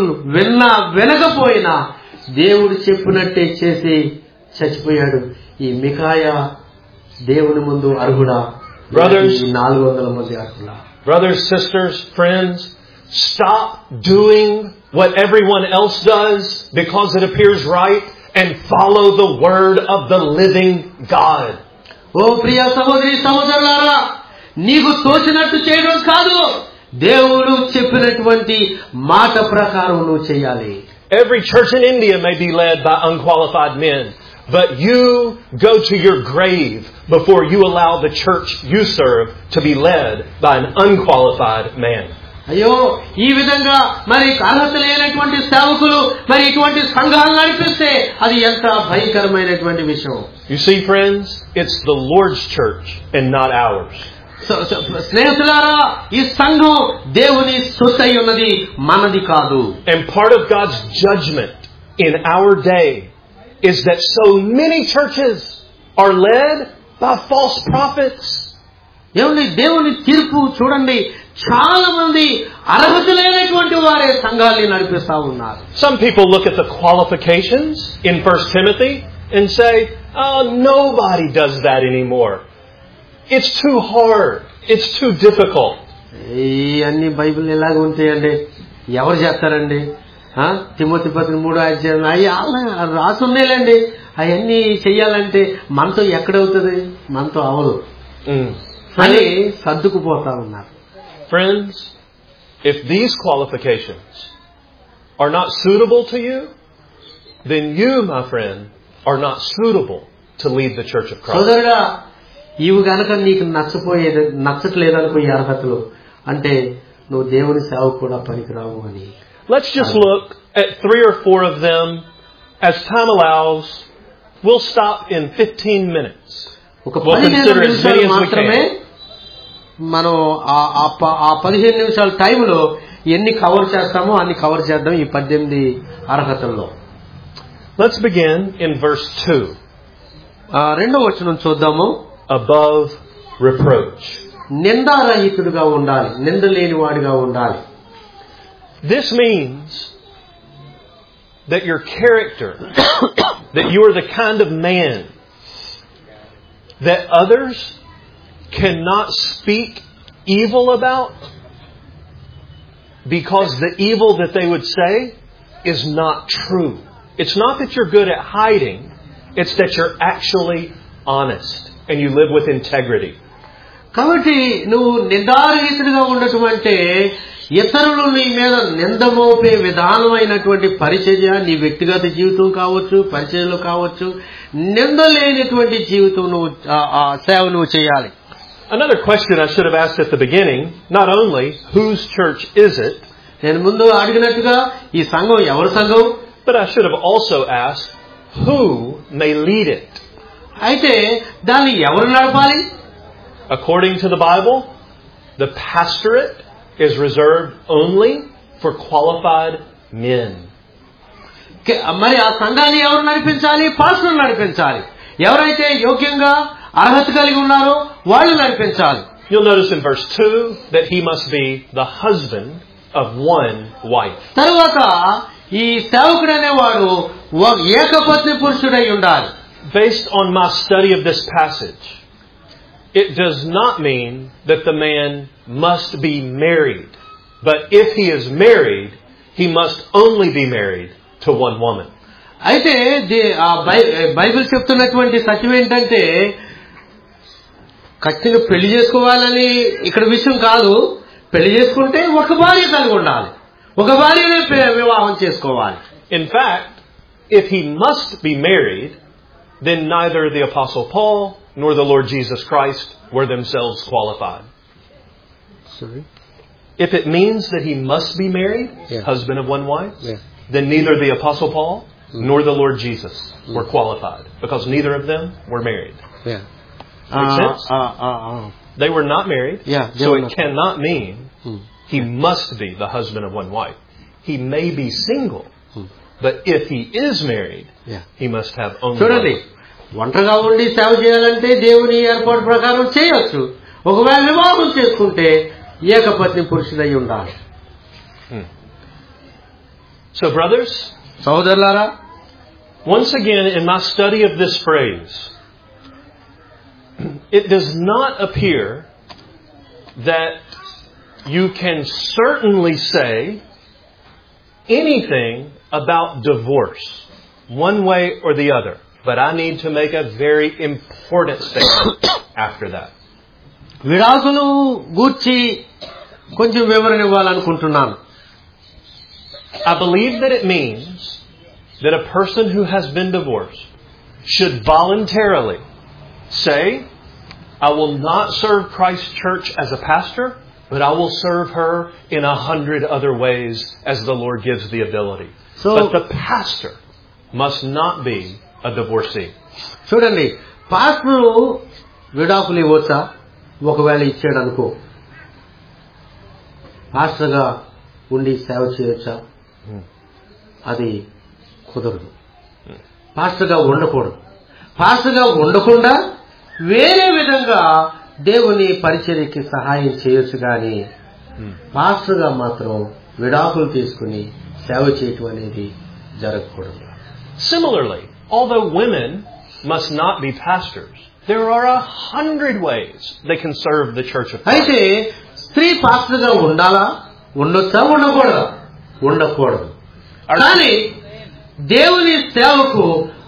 వినకపోయినా దేవుడు చెప్పినట్టే చేసి చచ్చిపోయాడు. ఈ మికాయా దేవుని ముందు అర్హుడా? Brothers, 400 మంది అర్హులా? Brothers, sisters, friends, stop doing what everyone else does because it appears right and follow the word of the living God. ఓ ప్రియ సహోదరి సహోదరులారా, నీకు తోచినట్టు చేయడం కాదు, దేవుడు చెప్పినటువంటి మాట ప్రకారం నువ్వు చేయాలి. Every church in India may be led by unqualified men, but you go to your grave before you allow the church you serve to be led by an unqualified man. అయ్యో, ఈ విధంగా మరి అర్హత లేనటువంటి సేవకులు మరి ఇటువంటి సంఘాలు నడిపిస్తే అది ఎంత భయంకరమైనటువంటి విషయం. You see, friends, it's the Lord's church and not ours. స్నేహితులారా, ఈ సంఘం దేవుని సొత్తై ఉన్నది, మనది కాదు. And part of God's judgment in our day is that so many churches are led by false prophets. ఏమండి, దేవుని తీర్పు చూడండి, చాలా మంది అర్హత లేనటువంటి వారే సంఘాన్ని నడిపిస్తా ఉన్నారు. Some people look at the qualifications in 1 Timothy and say, oh, nobody does that anymore. It's too hard. It's too difficult. అన్ని బైబిల్ ఎలాగ ఉంటాయండి, ఎవరు చేస్తారండి? తిమోతి పత్రిక 3వ అధ్యాయం అవి రాసున్నాయిలేండి, అవన్నీ చెయ్యాలంటే మనతో ఎక్కడవుతుంది, మనతో అవదు అని సర్దుకుపోతా ఉన్నారు. Friends, if these qualifications are not suitable to you, then you, my friend, are not suitable to lead the Church of Christ. సోదరుడా, ఇవి గనక నీకు నచ్చట్లేదనుకో ఈ అర్హతలు, అంటే నువ్వు దేవుని సేవకు కూడా పనికిరావు అని. Let's just look at 3 or 4 of them. As time allows, we'll stop in 15 minutes. We'll consider as many as we can. మనం ఆ 15 నిమిషాల టైంలో ఎన్ని కవర్ చేస్తామో అన్ని కవర్ చేద్దాం ఈ 18 అర్హతల్లో. Let's begin in verse 2. 2వ వచనం చూద్దాము. Above reproach. నిందారహితుడిగా ఉండాలి, నిందలేనివాడిగా ఉండాలి. This means that your character, that you are the kind of man that others cannot speak evil about because the evil that they would say is not true. It's not that you're good at hiding, it's that you're actually honest and you live with integrity. కాబట్టి నువ్వు నిందారహితుడిగా ఉండటం అంటే ఇతరులు నీ మీద నింద మోపే విధానమైనటువంటి పరిచర్య, నీ వ్యక్తిగత జీవితం కావచ్చు, పరిచర్యలు కావచ్చు, నింద లేనిటువంటి జీవితం నువ్వు సేవ నువ్వు చేయాలి. Another question I should have asked at the beginning, not only whose church is it, నేను ముందు అడిగినట్టుగా ఈ సంఘం ఎవరి సంఘం, but I should have also asked who may lead it. అయితే దాన్ని ఎవరు నడపాలి? According to the Bible, the pastorate is reserved only for qualified men. మరి ఆ సంఘాన్ని ఎవరు నడిపించాలి? పాస్టర్లు నడిపించాలి. ఎవరైతే యోగ్యంగా అర్హత కలిగి ఉన్నారో వాళ్ళు నడిపించాలి. You'll notice in verse 2 that he must be the husband of one wife. తరువాత ఈ సేవకుడు అనేవాడు ఏకపత్ని పురుషుడై ఉండాలి. Based on my study of this passage, it does not mean that the man must be married. But if he is married, he must only be married to one woman. అయితే బైబిల్ చెప్తున్నటువంటి సత్యం ఏంటంటే ఖచ్చితంగా పెళ్లి చేసుకోవాలని ఇక్కడ విషయం కాదు. పెళ్లి చేసుకుంటే ఒక భార్య కలిగి ఉండాలి, ఒక భార్యనే వివాహం చేసుకోవాలి. In fact, if he must be married, then neither the Apostle Paul nor the Lord Jesus Christ were themselves qualified. Sorry? If it means that he must be married, husband of one wife, then neither the Apostle Paul nor the Lord Jesus were qualified, because neither of them were married. Makes sense? They were not married, so it cannot mean he must be the husband of one wife. He may be single, but if he is married, he must have only చూడండి, ఒంటరిగా ఉండి సేవ చేయాలంటే దేవుని ఏర్పాటు ప్రకారం చేయొచ్చు. ఒకవేళ వివాహం చేసుకుంటే ఏకపత్ని పురుషుడై ఉండాలి. So brothers, సోదరులారా, once again in my study of this phrase, it does not appear that you can certainly say anything about divorce, one way or the other. But I need to make a very important statement after that. విడాకులు గూర్చి కొంచెం వివరణ ఇవ్వాలనుకుంటున్నాను. I believe that it means that a person who has been divorced should voluntarily say, I will not serve Christ Church as a pastor, but I will serve her in 100 other ways as the Lord gives the ability. But the pastor must not be a divorcee. చూడండి, పాస్టరు విడాకులు ఇవ్వచ్చా? ఒకవేళ ఇచ్చాడు అనుకో, పాస్టర్గా ఉండి సేవ చేయొచ్చా? అది కుదరదు. పాస్టర్గా ఉండకూడదు. పాస్టర్గా ఉండకుండా వేరే విధంగా దేవుని పరిచర్యకి సహాయం చేయొచ్చు, కానీ పాస్టర్గా మాత్రం విడాకులు తీసుకుని సేవ చేయటం అనేది జరగకూడదు. Similarly, although women must not be pastors, there are 100 ways they can serve the Church of Christ. అయితే స్త్రీ పాస్టర్గా ఉండాలా? ఉండొచ్చా? ఉండకూడదా? ఉండకూడదు. కానీ దేవుని సేవకు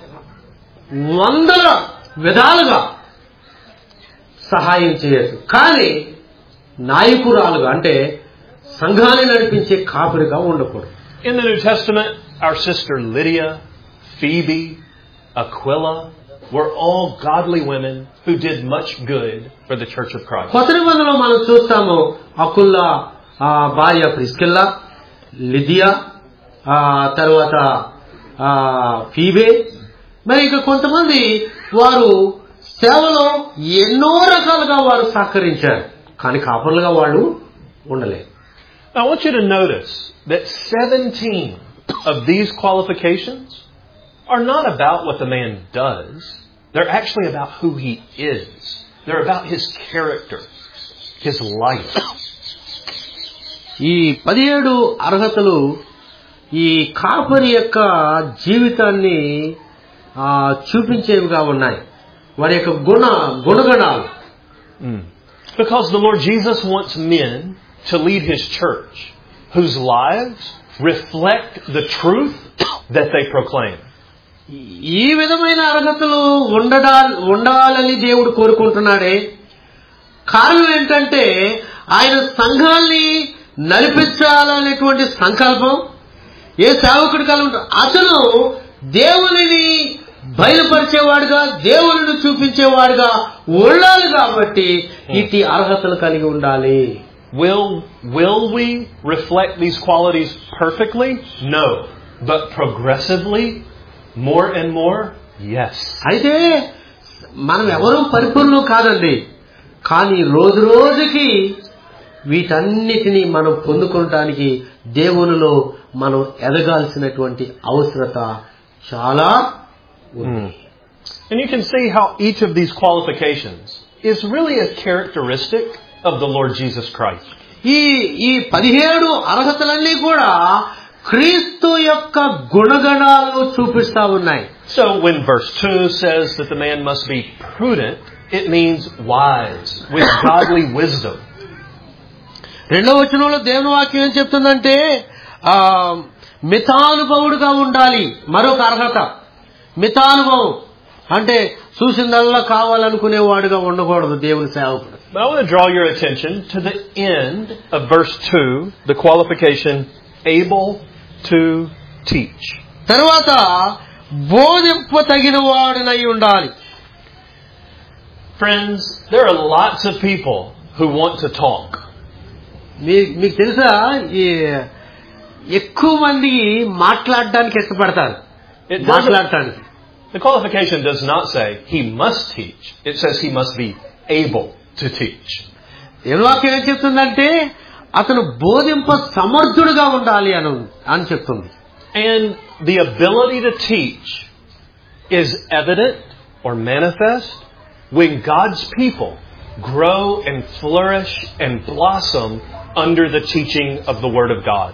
100 విధాలుగా సహాయం చేయొచ్చు. కానీ నాయకురాలుగా అంటే సంఘాన్ని నడిపించే కాపురిగా ఉండకూడదు. In the New Testament, our sister Lydia, Phoebe, Aquila were all godly women who did much good for the Church of Christ. కొత్త నిబంధనలో మనం చూస్తాము, అకుల్లా భార్య ప్రిస్కిల్లా, లిదియా, తర్వాత ఫీబే, మరి ఇంకా కొంతమంది వారు సేవలో ఎన్నో రకాలుగా వారు సహకరించారు, కానీ కాపురులుగా వాళ్ళు ఉండలేదు. I want you to notice that 17 of these qualifications are not about what the man does. They're actually about who he is. They're about his character, his life. ఈ 17 అర్హతలు ఈ కాపరి యొక్క జీవితాన్ని చూపించేవిగా ఉన్నాయి, వారి యొక్క గుణగణాలు. Because the Lord Jesus wants men to lead His church whose lives reflect the truth that they proclaim. ఈ విధమైన అర్హతలు ఉండాలని దేవుడు కోరుకుంటున్నాడే. కారణం ఏంటంటే ఆయన సంఘాన్ని నడిపించాలనేటువంటి సంకల్పం ఏ సేవకుడి కలిగి ఉంటాడు, అతను దేవునిని బయలుపరిచేవాడుగా, దేవునిని చూపించేవాడుగా ఉండాలి. కాబట్టి ఇట్టి అర్హతలు కలిగి ఉండాలి. Will we reflect these qualities perfectly? No. But progressively, more and more, yes. అయితే మనం ఎవరూ పరిపూర్ణం కాదండి, కానీ రోజు రోజుకి వీటన్నిటిని మనం పొందుకోవడానికి దేవునిలో మనం ఎదగాల్సినటువంటి అవసరత చాలా ఉంది. And you can see how each of these qualifications is really a characteristic of the Lord Jesus Christ. ఈ 17 అర్హతలన్నీ కూడా క్రీస్తు యొక్క గుణగణాలను చూపిస్తా ఉన్నాయి. So when verse 2 says that the man must be prudent, it means wise, with godly wisdom. రెండవ వచనంలో దేవుని వాక్యం ఏం చెప్తుందంటే మితానుభవుడుగా ఉండాలి. మరొక అర్హత మితానుభవం అంటే చూసిందల్లా కావాలనుకునేవాడుగా ఉండకూడదు దేవుని సేవకుడు. But I want to draw your attention to the end of verse 2, the qualification able to teach. తర్వాత బోధింపతగిన వాడునై ఉండాలి. Friends, there are lots of people who want to talk. మీకు తెలుసా ఎక్కువ మంది మాట్లాడడానికి ఇష్టపడతారు. మాట్లాడటానికి The qualification does not say he must teach. It says he must be able to teach. దేవుని వాక్యం ఏం చెప్తుందంటే అతను బోధింప సమర్థుడుగా ఉండాలి అని చెప్తుంది. And the ability to teach is evident or manifest when God's people grow and flourish and blossom under the teaching of the Word of God.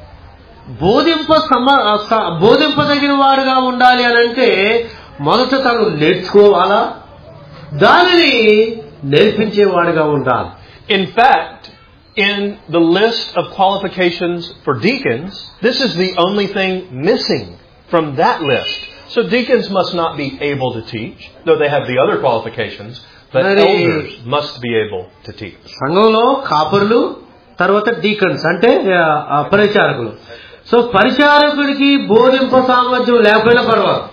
బోధింపదగిన వాడుగా ఉండాలి అని అంటే మొదట తను నేర్చుకోవాలా, దానిని నేర్పించేవాడుగా ఉండాలి. In fact, in the list of qualifications for deacons, this is the only thing missing from that list. So deacons must not be able to teach, though they have the other qualifications, but elders must be able to teach. సంఘంలో కాపరులు, తర్వాత డీకన్స్ అంటే పరిచారకులు. సో పరిచారకుడికి బోధింప సామర్థ్యం లేకపోయినా పర్వాలేదు.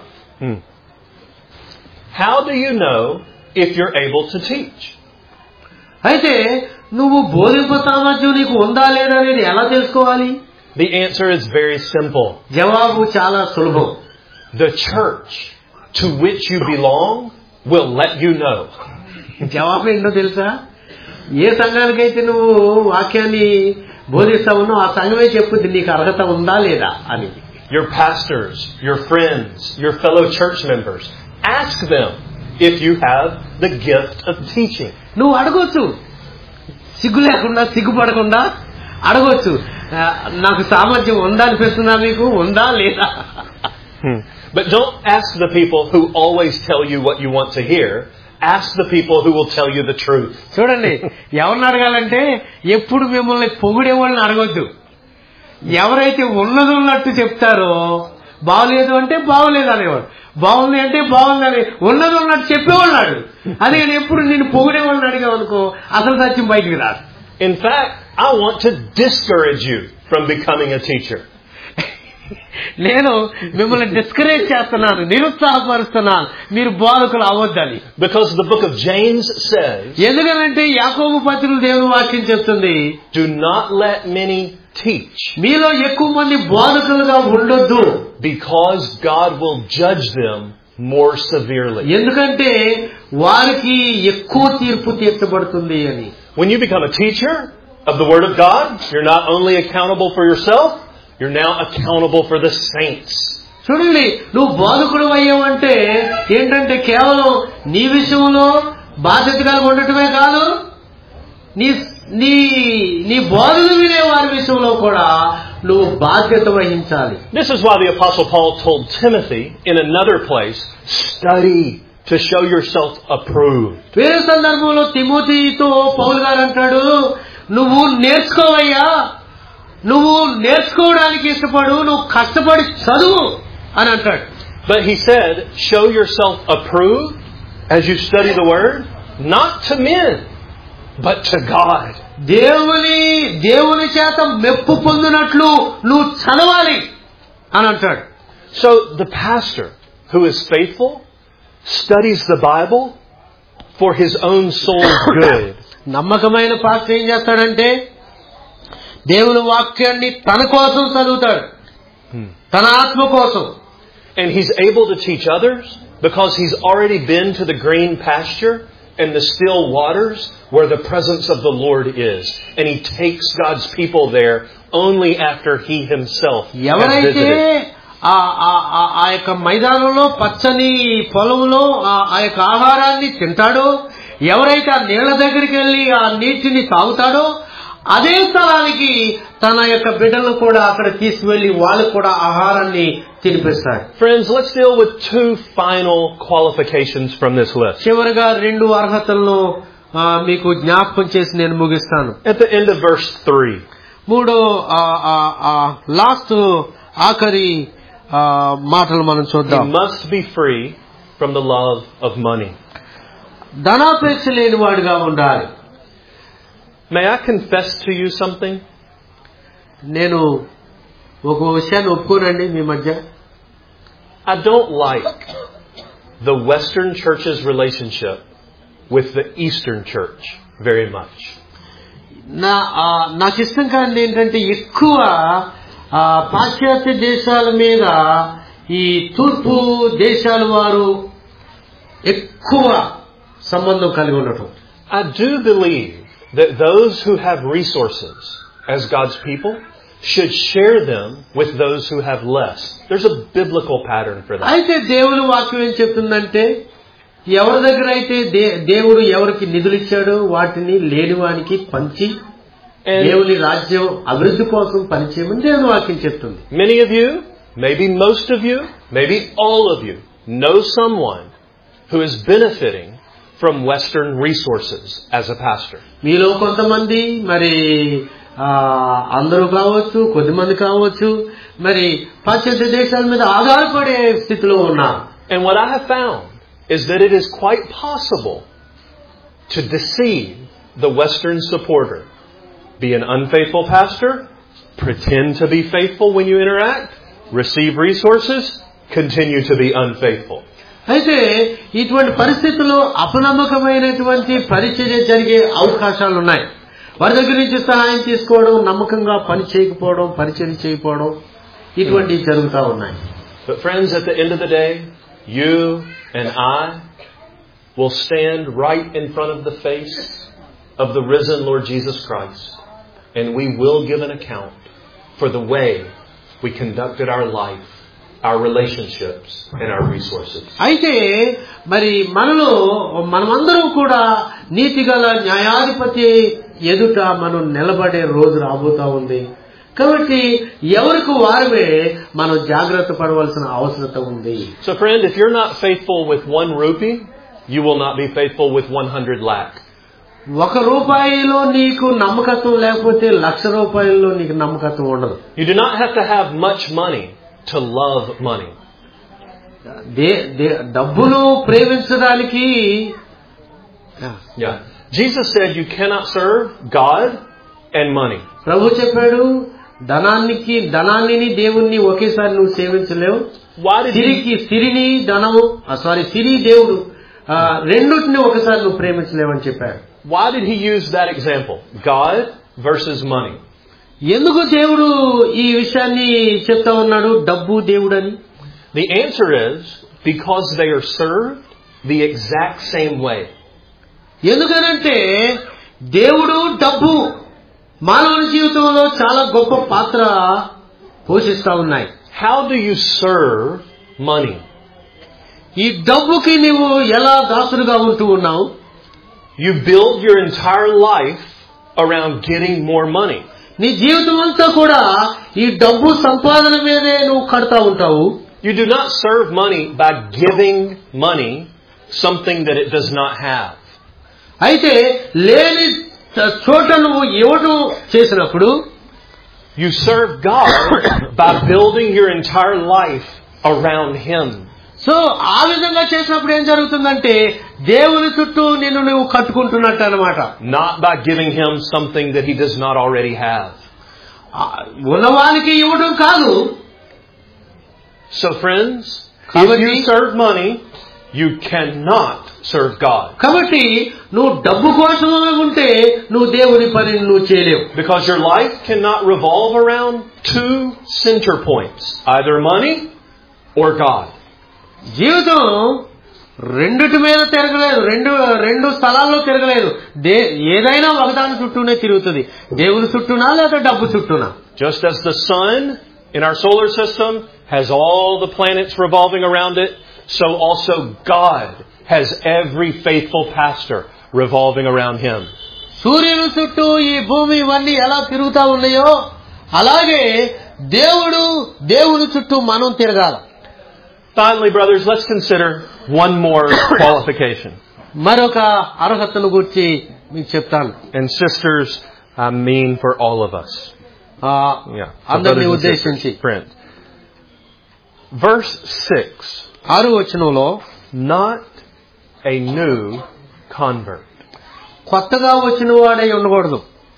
How do you know if you're able to teach? అయితే నువ్వు బోధింప సామర్థ్యం నీకు ఉందా లేదా అనేది ఎలా తెలుసుకోవాలి? The answer is very simple. జవాబు చాలా సులభం. The church to which you belong will let you know. జవాబు ఏంటో తెలుసా? ఏ సంఘానికైతే నువ్వు వాక్యాన్ని బోధిస్తావునో ఆ సంఘమే చెప్పుద్ది నీకు అర్హత ఉందా లేదా అని. Your pastors, your friends, your fellow church members, ask them if you have the gift of teaching. నువ్వు అడగొచ్చు, సిగ్గు లేకుండా సిగ్గుపడకుండా అడగొచ్చు, నాకు సామర్థ్యం ఉందా అనిపిస్తుందా, మీకు ఉందా లేదా. But don't ask the people who always tell you what you want to hear. Ask the people who will tell you the truth. చూడండి, ఎవరిని అడగాలంటే ఎప్పుడు మిమ్మల్ని పొగిడే వాళ్ళని అడగొద్దు. ఎవరైతే ఉన్నది ఉన్నట్టు చెప్తారో, బాగలేదు అంటే బాగలేదు అనేవాడు, బాగుంది అంటే బాగుంది అని ఉన్నది ఉన్నట్టు చెప్పేవాళ్ళు అడుగు. అదే ఎప్పుడు నేను పొగిడే వాళ్ళని అడిగావనుకో అసలు సత్యం బయటికి రాదు. In fact, I want to discourage you from becoming a teacher. నేను మిమ్మల్ని డిస్కరేజ్ చేస్తున్నాను, నిరుత్సాహపరుస్తున్నాను, మీరు బోధకులు అవ్వద్దని. Because the book of James says, ఎందుకంటే యాకోబు పత్రిక దేవుని వాక్యం చెప్తుంది, do not let many teach. మీలో ఎక్కువ మంది బోధకులుగా ఉండొద్దు. Because God will judge them more severely. ఎందుకంటే వారికి ఎక్కువ తీర్పు తీర్చబడుతుంది అని. When you become a teacher of the Word of God, you're not only accountable for yourself, you're now accountable for the saints. చూడండి, నువ్వు బోధకుడు అయ్యావంటే ఏంటంటే కేవలం నీ విషయంలో బాధ్యతగా ఉండటమే కాదు, నీ బోధలు వినే వారి విషయంలో కూడా నువ్వు బాధ్యత వహించాలి. This is why the Apostle Paul told Timothy in another place, study to show yourself approved. వేరే సందర్భంలో తిమోతితో పౌలు గారు అంటాడు, నువ్వు నేర్చుకోవయ్యా, నువ్వు నేర్చుకోవడానికి ఇష్టపడు, నువ్వు కష్టపడి చదువు అని అంటాడు. But he said, show yourself approved as you study the Word, not to men, but to God. దేవుని చేత మెప్పు పొందినట్లు నువ్వు చదవాలి అని అంటాడు. So the pastor who is faithful studies the Bible for his own soul's good. నమ్మకమైన పాస్టర్ ఏం చేస్తాడంటే దేవుని వాక్యాన్ని తన కోసం చదువుతాడు, తన ఆత్మ కోసం. And he's able to teach others because he's already been to the green pasture and the still waters where the presence of the Lord is. And He takes God's people there only after He Himself has visited. ఆ యొక్క మైదానంలో పచ్చని పొలంలో ఆ యొక్క ఆహారాన్ని తింటాడో, ఎవరైతే ఆ నీళ్ల దగ్గరికి వెళ్లి ఆ నీటిని తాగుతాడో, అదే స్థలానికి తన యొక్క బిడ్డలను కూడా అక్కడ తీసుకువెళ్లి వాళ్ళకు కూడా ఆహారాన్ని తినిపిస్తాడు. Friends, let's deal with two final qualifications from this list. చివరిగా 2 అర్హతలను మీకు జ్ఞాపకం చేసి నేను ముగిస్తాను. At the end of verse 3. Last ఆఖరి మాటలు మనం చూద్దాం. He must be free from the love of money. ధనాపేక్ష లేనివాడుగా ఉండాలి. May I confess to you something? నేను ఒక విషయాన్ని ఒప్పుకోనండి మీ మధ్య. I don't like the Western Church's relationship with the Eastern Church very much. నాకు ఇష్టం కాదు ఏంటంటే ఎక్కువ పాశ్చాత్య దేశాల మీద ఈ తూర్పు దేశాల వారు ఎక్కువ సంబంధం కలిగి ఉండటం. I do believe that those who have resources as God's people should share them with those who have less. There's a biblical pattern for that. అయితే దేవుని వాక్యం ఏం చెప్తుందంటే, ఎవరి దగ్గర అయితే దేవుడు ఎవరికి నిధులు ఇచ్చాడో వాటిని లేనివానికి పంచి దేవుని రాజ్యం అభివృద్ధి కోసం పనిచేయమని దేవుని వాక్యం చెప్తుంది. Many of you, maybe most of you, maybe all of you know someone who is benefiting from Western resources as a pastor. మీలో కొంతమంది, మరి అందరూ కావచ్చు, కొద్దిమంది కావచ్చు, మరి పాశ్చాత్య దేశాల మీద ఆధారపడే స్థితిలో ఉన్నారు. And what I have found is that it is quite possible to deceive the Western supporter. Be an unfaithful pastor, pretend to be faithful when you interact, receive resources, continue to be unfaithful. అయితే ఇటువంటి పరిస్థితుల్లో అపనమ్మకమైనటువంటి పరిచర్య జరిగే అవకాశాలు ఉన్నాయి. వారి దగ్గర నుంచి సహాయం తీసుకోవడం, నమ్మకంగా పని చేయకపోవడం, పరిచర్య చేయకపోవడం, ఇటువంటివి జరుగుతూ ఉన్నాయి. But friends, at the end of the day, you and I will stand right in front of the face of the risen Lord Jesus Christ, and we will give an account for the way we conducted our life, our relationships, and our resources. అయితే మరి మనమందరం కూడా నీతిగల న్యాయాధిపతి ఎదుట మనం నిలబడే రోజు రాబోతా ఉంది. కాబట్టి ఎవరికి వారమే మనం జాగ్రత్త పడవలసిన అవసరం ఉంది. So friend, if you're not faithful with 1 rupee, you will not be faithful with 100 lakh. 1 రూపాయిలో నీకు నమ్మకత్వం లేకపోతే 1,00,000 రూపాయల్లో నీకు నమ్మకత్వం ఉండదు. You do not have to have much money to love money. డబ్బును ప్రేమించడానికి Jesus said you cannot serve God and money. ప్రభు చెప్పాడు, ధనాన్ని దేవుణ్ణి ఒకేసారి నువ్వు సేవించలేవు. సిరి దేవుడు రెండుటిని ఒకసారి నువ్వు ప్రేమించలేవని చెప్పాడు. Why did he use that example? God versus money. ఎందుకు దేవుడు ఈ విషయాన్ని చెప్తా ఉన్నాడు, డబ్బు దేవుడని? The answer is because they are served the exact same way. ఎందుకనంటే దేవుడు డబ్బు మానవుని జీవితంలో చాలా గొప్ప పాత్ర పోషిస్తా ఉన్నాయి. How do you serve money? ఈ డబ్బుకి నీవు ఎలా దాసుడుగా ఉంటూ ఉన్నావు? You build your entire life around getting more money. నీ జీవితం అంతా కూడా ఈ డబ్బు సంపాదన మీదే నువ్వు కడతా ఉంటావు. You do not serve money by giving money something that it does not have. అయితే లేని చోట నువ్వు ఇవ్వడం చేసినప్పుడు you serve God by building your entire life around Him. So ఆ విధంగా చేసినప్పుడు ఏం జరుగుతుందంటే దేవుని చుట్టూ నిన్ను నువ్వు కట్టుకుంటున్నట్టు అన్నమాట. Not by giving Him something that He does not already have. ఉన్నవానికి ఇవ్వడం కాదు. So friends, if you serve money, you cannot serve God. కాబట్టి నువ్వు డబ్బు కోసమే ఉంటే నువ్వు దేవుని పనిని నువ్వు చేయలేవు. Because your life cannot revolve around 2 center points, either money or God. జీవితం రెండిటి మీద తిరగలేదు, రెండు స్థలాల్లో తిరగలేదు. ఏదైనా ఒకదాని చుట్టూనే తిరుగుతుంది. దేవుని చుట్టూనా లేదా డబ్బు చుట్టూనా? Just as the sun in our solar system has all the planets revolving around it, so also God has every faithful pastor revolving around him. సూర్యుని చుట్టూ ఈ భూమి ఇవన్నీ ఎలా తిరుగుతా ఉన్నాయో అలాగే దేవుని చుట్టూ మనం తిరగాలి. Finally, brothers, let's consider one more qualification. మరొక అర్హతను గురించి మీకు చెప్తాను. And sisters, I mean for all of us. అందరినీ ఉద్దేశించి. Verse 6. 6వ వచనంలో not a new convert. కొత్తగా వచ్చిన వాడై ఉండకూడదు.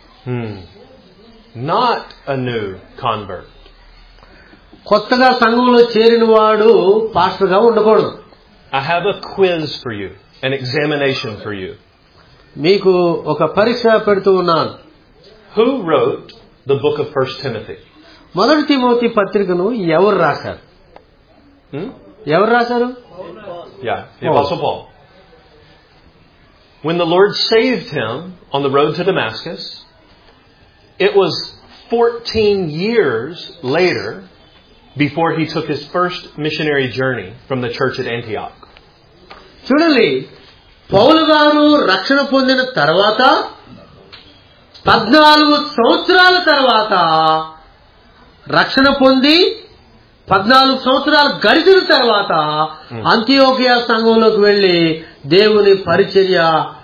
Not a new convert. కొత్తగా సంఘంలో చేరిన వాడు పాస్టర్ గా ఉండకూడదు. I have a quiz for you, an examination for you. మీకు ఒక పరీక్ష పెడుతూ ఉన్నాను. Who wrote the book of 1 Timothy? మొదటి తిమోతి పత్రికను ఎవరు రాశారు? ఎవరు రాశారు? Yeah, the Apostle Paul. When the Lord saved him on the road to Damascus, it was 14 years later before he took his first missionary journey from the church at Antioch. చూడండి, పౌలు గారు రక్షణ పొందిన తర్వాత 14 సంవత్సరాల తర్వాత రక్షణ పొంది 14 సంవత్సరాలు గడిచిన తర్వాత అంతియోకియా సంఘంలోకి వెళ్లి దేవుని పరిచర్య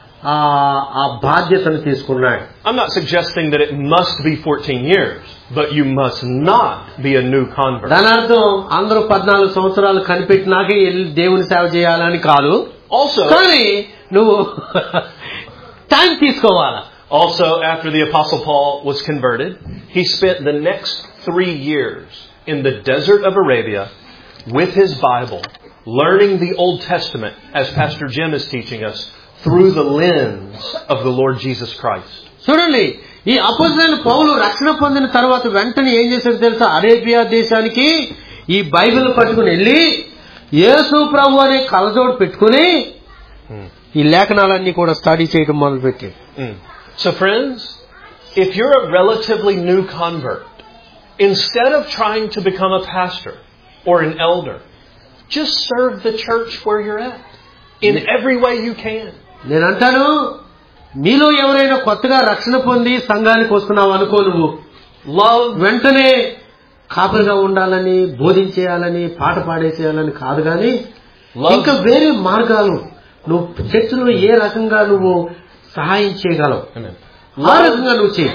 ఆ బాధ్యతను తీసుకున్నాడు. I'm not suggesting that it must be 14 years, but you must not be a new convert. దాని అర్థం అందరూ 14 సంవత్సరాలు కనిపెట్టినాకే దేవుని సేవ చేయాలని కాదు. Also, కానీ నువ్వు టైం తీసుకోవాలా. Also, after the Apostle Paul was converted, he spent the next 3 years in the desert of Arabia with his Bible, learning the Old Testament, as Pastor Jim is teaching us, through the lens of the Lord Jesus Christ. చూడండి, ఈ అపోస్తలుడైన పౌలు రక్షణ పొందిన తర్వాత వెంటనే ఏం చేశాడు తెలుసా? అరేబియా దేశానికి ఈ బైబిల్ పట్టుకుని వెళ్ళి యేసు ప్రభు అనే కలజోడు పెట్టుకుని ఈ లేఖనాలన్నీ కూడా స్టడీ చేయడం మొదలుపెట్టాడు. So friends, if you're a relatively new convert, instead of trying to become a pastor or an elder, just serve the church where you're at in every way you can. నేనంటాను, మీలో ఎవరైనా కొత్తగా రక్షణ పొంది సంఘానికి వస్తున్నావు అనుకో, నువ్వు వెంటనే కాపరిగా ఉండాలని, బోధించేయాలని, పాట పాడేసేయాలని కాదు, కానీ ఇంకా వేరే మార్గాలు నువ్వు చర్చలో ఏ రకంగా నువ్వు సహాయం చేయగలవు ఆ రకంగా నువ్వు చేయి.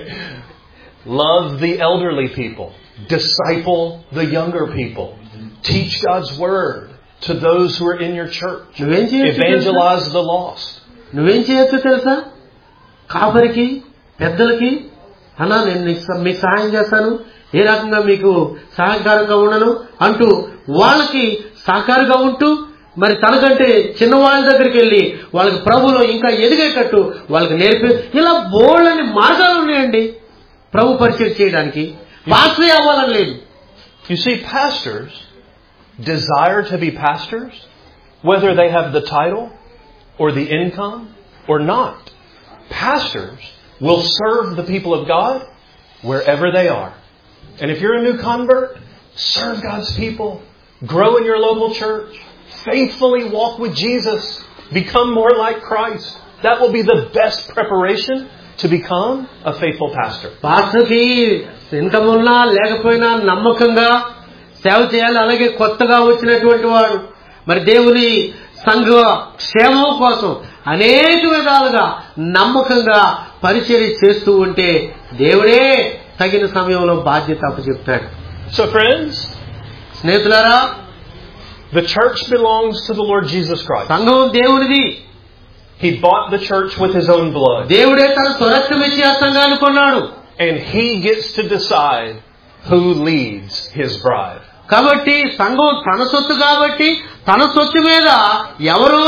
Love the elderly people. Disciple the younger people. Teach God's word to those who are in your church. Evangelize the lost. నువ్వేం చేయొచ్చు తెలుసా? కాపరికి, పెద్దలకి, అన్నా నేను మీకు సహాయం చేస్తాను, ఏ రకంగా మీకు సహకారంగా ఉండను అంటూ వాళ్ళకి సహకారంగా ఉంటూ, మరి తనకంటే చిన్నవాళ్ళ దగ్గరికి వెళ్ళి వాళ్ళకి ప్రభులో ఇంకా ఎదిగేటట్టు వాళ్ళకి నేర్పి, ఇలా బోల్డని మార్గాలు ఉన్నాయండి ప్రభు పరిచయం చేయడానికి. పాస్టర్ అవ్వాలని లేదు. You see, pastors desire to be pastors, whether they have the title or the income or not. Pastors will serve the people of God wherever they are. And if you're a new convert, serve God's people. Grow in your local church. Faithfully walk with Jesus. Become more like Christ. That will be the best preparation to become a faithful pastor. పాస్టర్కి ఇన్కమ్ ఉన్నా లేకపోయినా నమ్మకంగా సేవ చేయాలి. అలాగే కొత్తగా వచ్చినటువంటి వాడు మరి దేవుని సంఘ క్షేమం కోసం అనేక విధాలుగా నమ్మకంగా పరిచర్య చేస్తూ ఉంటే దేవుడే తగిన సమయంలో బాధ్యత అప్పచెప్తాడు. So friends, స్నేహితులారా, the church belongs to the Lord Jesus Christ. సంఘం దేవునిది. He bought the church with His own blood. దేవుడే తన స్వరక్తం ఇచ్చి ఆ సంఘాన్ని కొన్నాడు. And He gets to decide who leads His bride. కాబట్టి సంఘం తన సొత్తు కాబట్టి తన సొత్తు మీద ఎవరు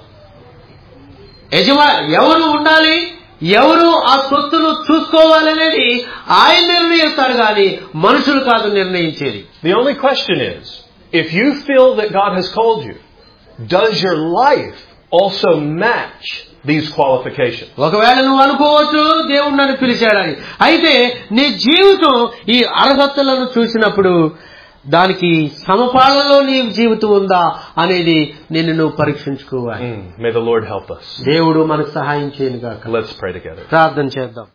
ఉండాలి, ఎవరు ఆ సొత్తును చూసుకోవాలనేది ఆయన నిర్ణయిస్తారు కానీ మనుషులు కాదు నిర్ణయించేది. The only question is, if you feel that God has called you does your life also match these qualifications? ఒకవేళ నువ్వు అనుకోవచ్చు దేవుడు నన్ను పిలిచాడని. అయితే నీ జీవితం ఈ అర్హతలను చూసినప్పుడు దానికి సమపాలనలో నీ జీవితం ఉందా అనేది నిన్ను నువ్వు పరీక్షించుకోవాలి. May the Lord help us. దేవుడు మనకు సహాయం చేయను గాక. Let's pray together. ప్రార్థన చేద్దాం.